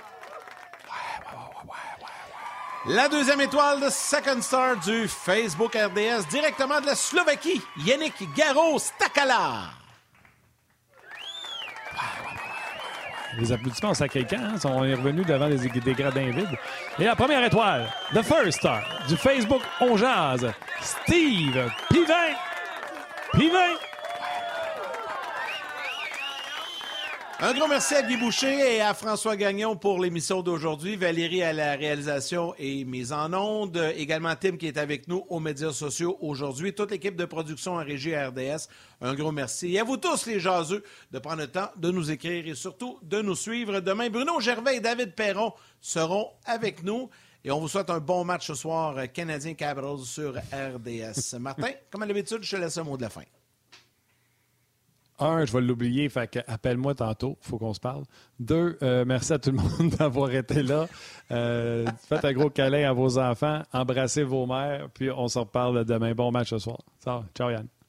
La 2e étoile de Second Star du Facebook RDS, directement de la Slovaquie, Yannick Garo-Stakala. Les applaudissements au Sacré-Cœur, hein? On est revenu devant des gradins vides. Et la première étoile, The First Star, du Facebook On Jase, Steve Pivin. Un gros merci à Guy Boucher et à François Gagnon pour l'émission d'aujourd'hui. Valérie à la réalisation et mise en onde. Également Tim qui est avec nous aux médias sociaux aujourd'hui. Toute l'équipe de production en régie RDS, un gros merci. Et à vous tous les jaseux de prendre le temps de nous écrire et surtout de nous suivre. Demain, Bruno Gervais et David Perron seront avec nous. Et on vous souhaite un bon match ce soir, Canadien Capitals sur RDS. Martin, comme à l'habitude, je te laisse un mot de la fin. 1, je vais l'oublier, fait que appelle-moi tantôt, il faut qu'on se parle. 2, merci à tout le monde d'avoir été là. Faites un gros câlin à vos enfants, embrassez vos mères, puis on se reparle demain. Bon match ce soir. Ciao, Yann.